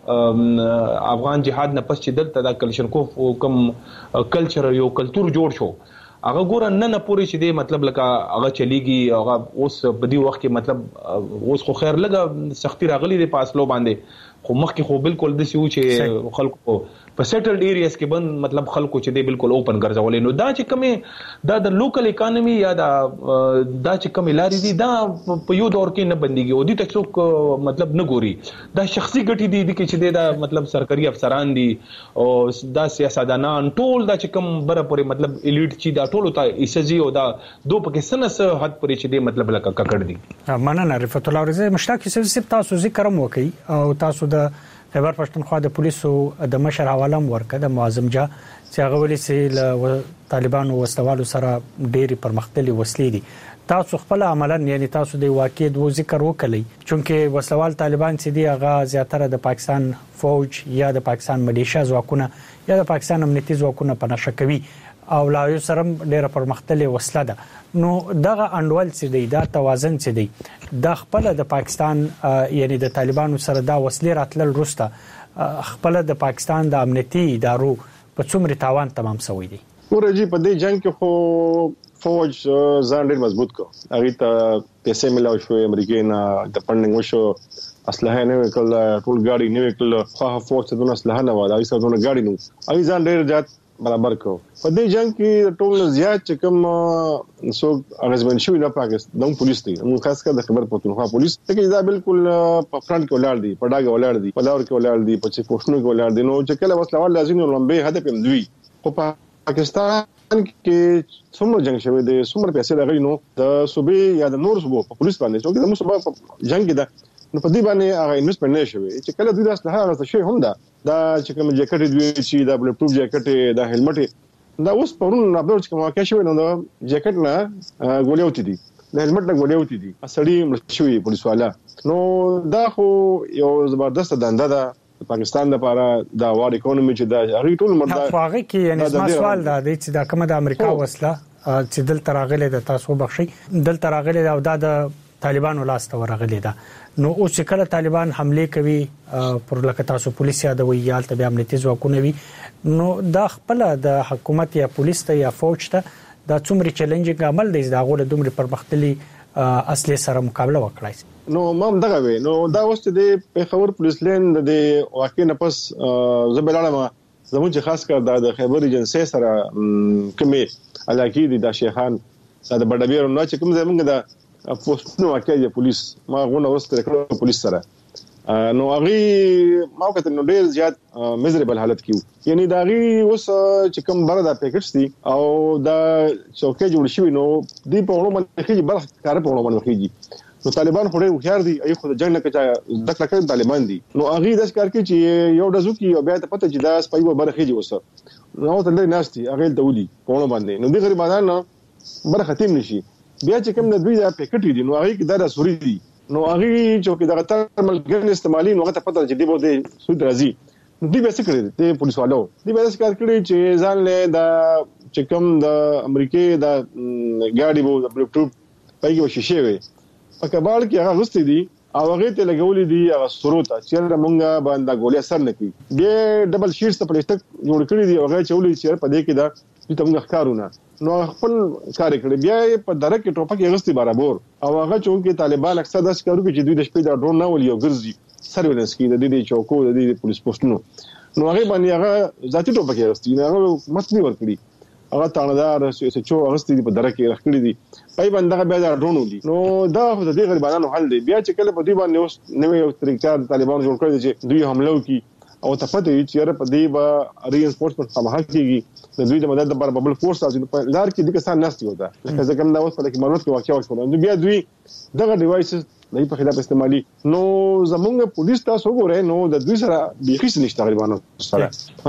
د افغان جهاد نه پس چې دلته د کلشنکوف او کم کلچر یو کلچر جوړ شو هغه ګوره نه نه پوری چې دی مطلب لکه هغه چلیږي هغه اوس په دې وخت کې مطلب اوس خو خیر لګه سختي راغلي دی پاسلو باندې خو مخکې خو بالکل د سیو چې خلکو په سیټلډ ایریاز کې بند مطلب خلکو چې دی بالکل اوپن ګرځولې نو دا چې کومه دا د لوکل اکانومي یا دا دا چې کومه لاري دي دا په یو دور کې نه بنديږي او دي تاسو مطلب نه ګوري دا شخصي ګټي دي چې چې دا مطلب سرکاري افسران دي او دا سیاستدانان ټول دا چې کوم بره پورې مطلب الیټ چې دا ټول ته ایسجی او دا دو پکې سنس حد پورې چې دی مطلب لکه ککړ دي مننه رفعت الله رضی مشتاق سیب تاسو ذکر مو کوي او تاسو د خیبر پښتونخوا د پولیسو د مشر حواله ورکړه د معظم جا چې هغه ولې چې طالبانو وسوالو سره ډېری پرمختللي وسلې دي تاسو خپل عملاً یعنی تاسو د واقع د ذکر وکړي چونکه وسوال طالبان چې دی هغه زیاتره د پاکستان فوج یا د پاکستان ملیشیا ځواکونه یا د پاکستان امنیتي ځواکونه په نشه کوي او لا یو سره ډېر پرمختللي وسله ده نو دغه انډول چې دی دا توازن چې دی د خپل د پاکستان یعنی د طالبانو سره دا وسلې راتلل روسته خپل د پاکستان د امنیتي ادارو په څومره تاوان تمام شوی دی ورجی په دې جنگ کې خو فوج ځان ډېر مضبوط کو هغه ته پیسې ملاو شو امریکای نه د فندینګ وشو اسلحه نه وکړل ټول غاډي نه وکړل خو فوج ته د اسلحه نه وایي چې دونه غاډي نو هغه ځان ډېر زیات برابر کو په دې جنگ کې ټول زیات چې کوم سو اغزمن شوی د پاکستان د پولیس دی موږ خاص کر د خبر پښتونخوا پولیس ته دا بالکل په فرنٹ کې ولر دي په ډاګه ولر دي په لور کې ولر دي په چې پښتنو کې ولر دي نو چې کله وسلوال لازم لمبه هدف هم دوی خو پاکستان کې څومره جنگ شوی دی څومره پیسې لګي نو د صوبې یا د نور صوبو په پولیس باندې چې د صوبې په جنگ کې ده نو په دې باندې هغه انویسټمنت نه شوی چې کله دوی د اسلحه غوښته شي هم ده دا چې کوم جاکټ دی چې دا بل پروف جاکټ دا هلمټ دا اوس پرون نابر چې کوم واقع شوی نو دا جاکټ نه غولیوتی دي د هلمټ نه غوډیوتی دي اسړی مرشوي پولیس والا نو دا خو یو زبردست دنده ده پاکستان لپاره دا وار اکونومي چې دا هغه ټول مردا هغه کې یعنی زما سوال دا دی چې دا کومه د امریکا وسله چې دل تراغله د تاسو بخشي دل تراغله او دا د طالبانو لاس ته ورغلي ده نو اوس کله طالبان حمله کوي پر لکه تاسو پولیس یادوي یا ته به امنیتي ځواکونه وي نو دا خپل د حکومت یا پولیس ته یا فوج ته دا څومره چیلنجینګ عمل دی دا غوړه دومره پرمختللي اصلي سره مقابله وکړای نو مام دغه وي نو دا اوس د پیښور پولیس لین د واقع نه پس زبلاله زموږ چې خاص کر د خیبر ایجنسی سره کمې علاقې دي د شیخان د بډبیر نو چې کوم زمونږ د پوسټونو واقع دی پولیس ما غوونه ورسته کړو پولیس سره نو هغه ما وکړ نو ډیر زیات میزریبل حالت کیو یعنی دا غي اوس چې کوم بر دا پیکټس دي او دا چوکۍ جوړ شوی نو دی په اړه باندې کې بل کار په اړه باندې کېږي نو طالبان خو ډېر هوښیار دي ای خو د جنگ نه کچا د کلکې طالبان دي نو هغه د ښکار کې چې یو د زوکی او بیا ته پته چې دا سپایو برخه جوړ وسه نو ته لري ناشتي هغه ته ودی په اړه باندې نو د غریبانو برخه ختم نشي بیا چې کوم د دوی د پیکټ دي نو هغه کې دا سوري دي نو هغه چې کې د ترمل ګن استعمالي نو هغه ته پته چې دی بده سود راځي دوی به څه کړی دی پولیس والو دوی به څه کړی چې ځان له د چې کوم د امریکای د ګاډي بو د بلوټوث پایګو شیشه وي په کباړ کې هغه غوستي دي او هغه ته لګولې دي هغه سروته چې موږ باندې ګولې اثر نه کوي به ډبل شیټس ته پلاستیک جوړ کړی دی هغه چولې چې په دې کې دا چې موږ ښکارونه نو خپل کار کړی بیا په درک کې ټوپک یې غوستي برابر او هغه چې طالبان اکثر داس کارو کې چې دوی د شپې د ډرون نه ولي او ګرځي سرویلنس کې د دې چوکو د دې پولیس پوسټونو نو هغه باندې هغه ذاتي ټوپک یې غوستي هغه متنی ورکړي هغه تاندار چې چو غوستي په درک کې راخړي دي پای باندې بیا د ډرون ولي نو دا د دې غریبانو حل دی بیا چې کله په دې باندې اوس نوې طریقې طالبان جوړ کړی چې دوی حمله وکړي او ته پته یې چې په دې با ری انفورسمنت سمه کیږي د دوی د مدد لپاره ببل فورس راځي په لار کې د کسان نشته ودا لکه ځکه دا اوس په کې معلومات کې واقعیا وکړو نو بیا دوی دغه ډیوایسز د په خلاف استعمالي نو زمونږ پولیس تاسو وګورئ نو د دوی سره بيخي نشته تقریبا سره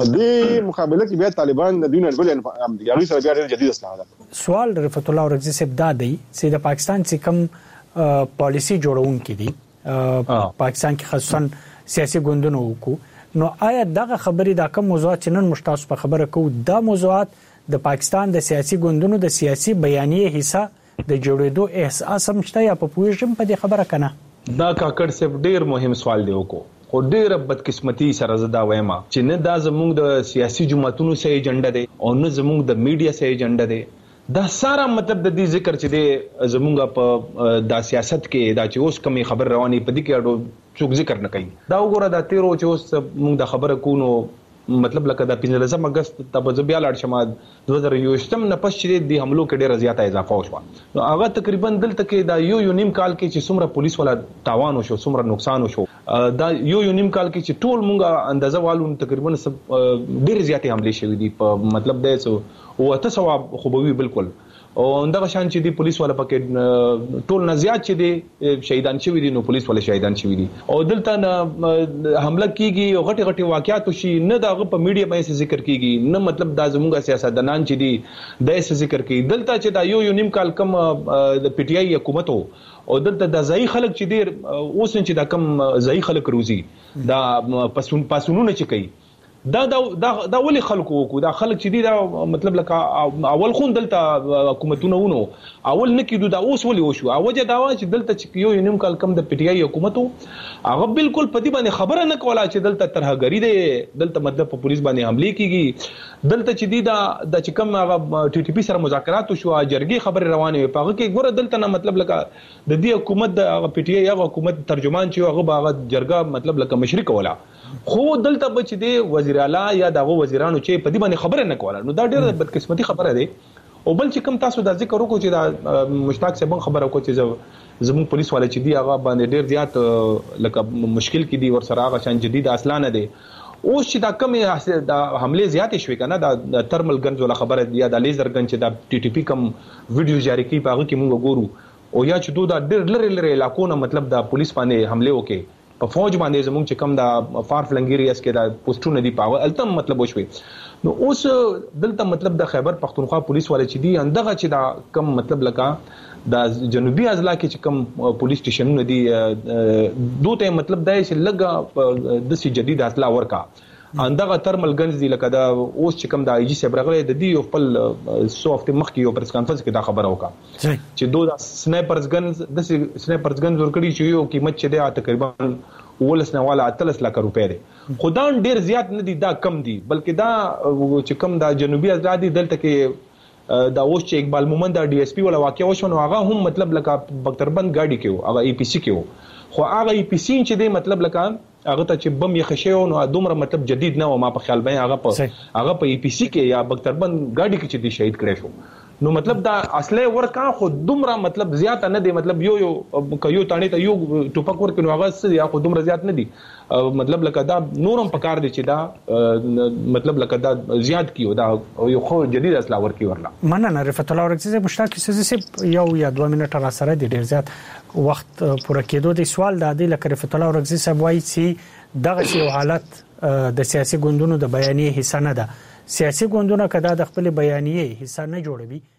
د مقابله کې بیا طالبان د دوی نه بل یاري سره بیا جديد اسلحه ده سوال رفعت الله ورغزي صاحب دا دی چې د پاکستان چې کوم پالیسی جوړونکې دي پاکستان کې خصوصا سیاسي ګوندونو وکړو نو آیا دغه خبرې دا کوم موضوعات چې نن مشتاس په خبره کوو دا موضوعات د پاکستان د سیاسي ګوندونو د سیاسي بیانیه حصہ د جوړېدو احساس هم شته یا په پوښتنه په دې خبره کنه دا کاکړ صاحب ډیر مهم سوال دی وکړو خو ډیر بدقسمتي سره زدا وایم چې نه دا زموږ د سیاسي جماعتونو سه ایجنډا دی او نه زموږ د میډیا سه ایجنډا دی دا سارا مطلب د دې ذکر چې دی زمونږ په د سیاست کې دا چې اوس کومي خبر رواني په دې کې اډو څوک ذکر نه کوي دا وګوره دا تیرو چې اوس موږ د خبره کوو مطلب لکه د پنځلسم اگست ته په بیا لاړ شمه دوه زره یوشتم نه پس چې د حملو کې ډیره زیاته اضافه وشوه نو هغه تقریبا دلته کې دا یو یو نیم کال کې چې څومره پولیس ولا تاوان وشو څومره نقصان وشو دا یو یو نیم کال کې چې ټول مونږه اندازه والو تقریبا ډیره زیاته حمله شوې دي په مطلب دا څه او ته ثواب خوبوي بالکل او اندغه شان چې دی پولیس والا پکې ټول نه زیات چې دی شهیدان شوی دي نو پولیس والا شهیدان شوی دي او دلته حمله کیږي او غټي غټي واقعیات شي نه دغه په میډیا باندې ذکر کیږي نه مطلب دا زموږه سیاستدانان چې دي د څه ذکر کوي دلته چې دا یو یو نیم کال کم د پی ټی آی حکومت او دلته د ځای خلک چې ډیر اوس چې دا کم ځای خلک روزي دا پسون پاسونونه چې کوي دا دا دا ولې خلکو کو دا خلک چې دي دا مطلب لکه اول خون دلته حکومتونه ونو اول نه کیدو دا اوس ولې وشو اوجه دا چې دلته چې یو نیم کال کم د پی ټی آی حکومت هغه بالکل په دې باندې خبره نه کوله چې دلته ترهګری دی دلته مطلب په پولیس باندې حمله کیږي دلته چې دي دا د چې کم هغه ټي ټي پی سره مذاکرات شو جرګي خبره روانه وي په هغه کې ګوره دلته نه مطلب لکه د دې حکومت د پی ټی آی هغه حکومت ترجمان چې هغه باغ جرګه مطلب لکه مشرک ولا خو دلته بچ دی وزیر اعلی یا دغه وزیرانو چې په دې باندې خبره نه کوله نو دا ډېر بدقسمتي خبره ده او بل چې کوم تاسو دا ذکر وکړو چې دا مشتاق صاحب خبره وکړو چې زموږ پولیس والے چې دی هغه باندې ډېر زیات لکه مشکل کې دي ور سره هغه شان جديد اصلانه دي او چې دا کم د حمله زیات شوي کنه دا ترمل ګنز ولا خبره یا د لیزر ګن چې دا ټي ټي پی کم ویډیو جاری کی په هغه کې موږ ګورو او یا چې دوی دا ډېر لری لری علاقو نه مطلب دا پولیس باندې حمله وکړي په فوج باندې زموږ چې کم دا فار فلنګریاس کې دا پوسټونه دی پاو التم مطلب وشوي نو اوس دلته مطلب د خیبر پختونخوا پولیس والے چې دی اندغه چې دا کم مطلب لکه د جنوبي اضلاع کې چې کم پولیس سټیشنونه دي دوته مطلب دا چې لګه د سي جديد اصلاح ورکا اندغه ترمل گنز دی لکه دا اوس چې کم د آی جی صاحب راغلی د دی خپل سو هفته مخکې یو پریس کانفرنس کې دا خبره وکړه چې دوه سنایپرز گنز د سنایپرز گنز ورکړي چې یو قیمت چې دی تقریبا ولس نه والا اتلس لک روپے دی خدان ډیر زیات نه دي دا کم دي بلکې دا چې کم د جنوبي اضلاع دي دلته کې دا اوس چې اقبال مومند د ډي اس پی ولا واقع وشو نو هغه هم مطلب لکه بختربند گاډي کې هغه ای پی سی کې خو هغه ای پی سی چې دی مطلب لکه هغه ته چې بم یې خشه نو دومره مطلب جدید نه و ما په خیال باندې هغه په هغه په ای پی سی کې یا بختربند گاډي کې چې دی شهید کړي شو نو مطلب دا اصله ورکا خو دومره مطلب زیات نه دی مطلب یو یو کيو تانی ته یو ټوپک ورکو نو هغه یا خو دومره زیات نه دی مطلب لکه دا نورم پکار دی چې دا مطلب لکه دا زیات کیو دا یو خو جدید اصله ورکی ورلا مننه رفعت الله ورکزي مشتاق سيزي یو یا دوه منټه را سره دی ډیر زیات وخت پوره کېدو دی سوال دا دی لکه رفعت الله ورکزي صاحب وایي چې دغه یو حالت د سیاسي ګوندونو د بیانیه حصہ نه ده سیاسي ګوندونه کدا د خپل بیانیه حصہ نه جوړوي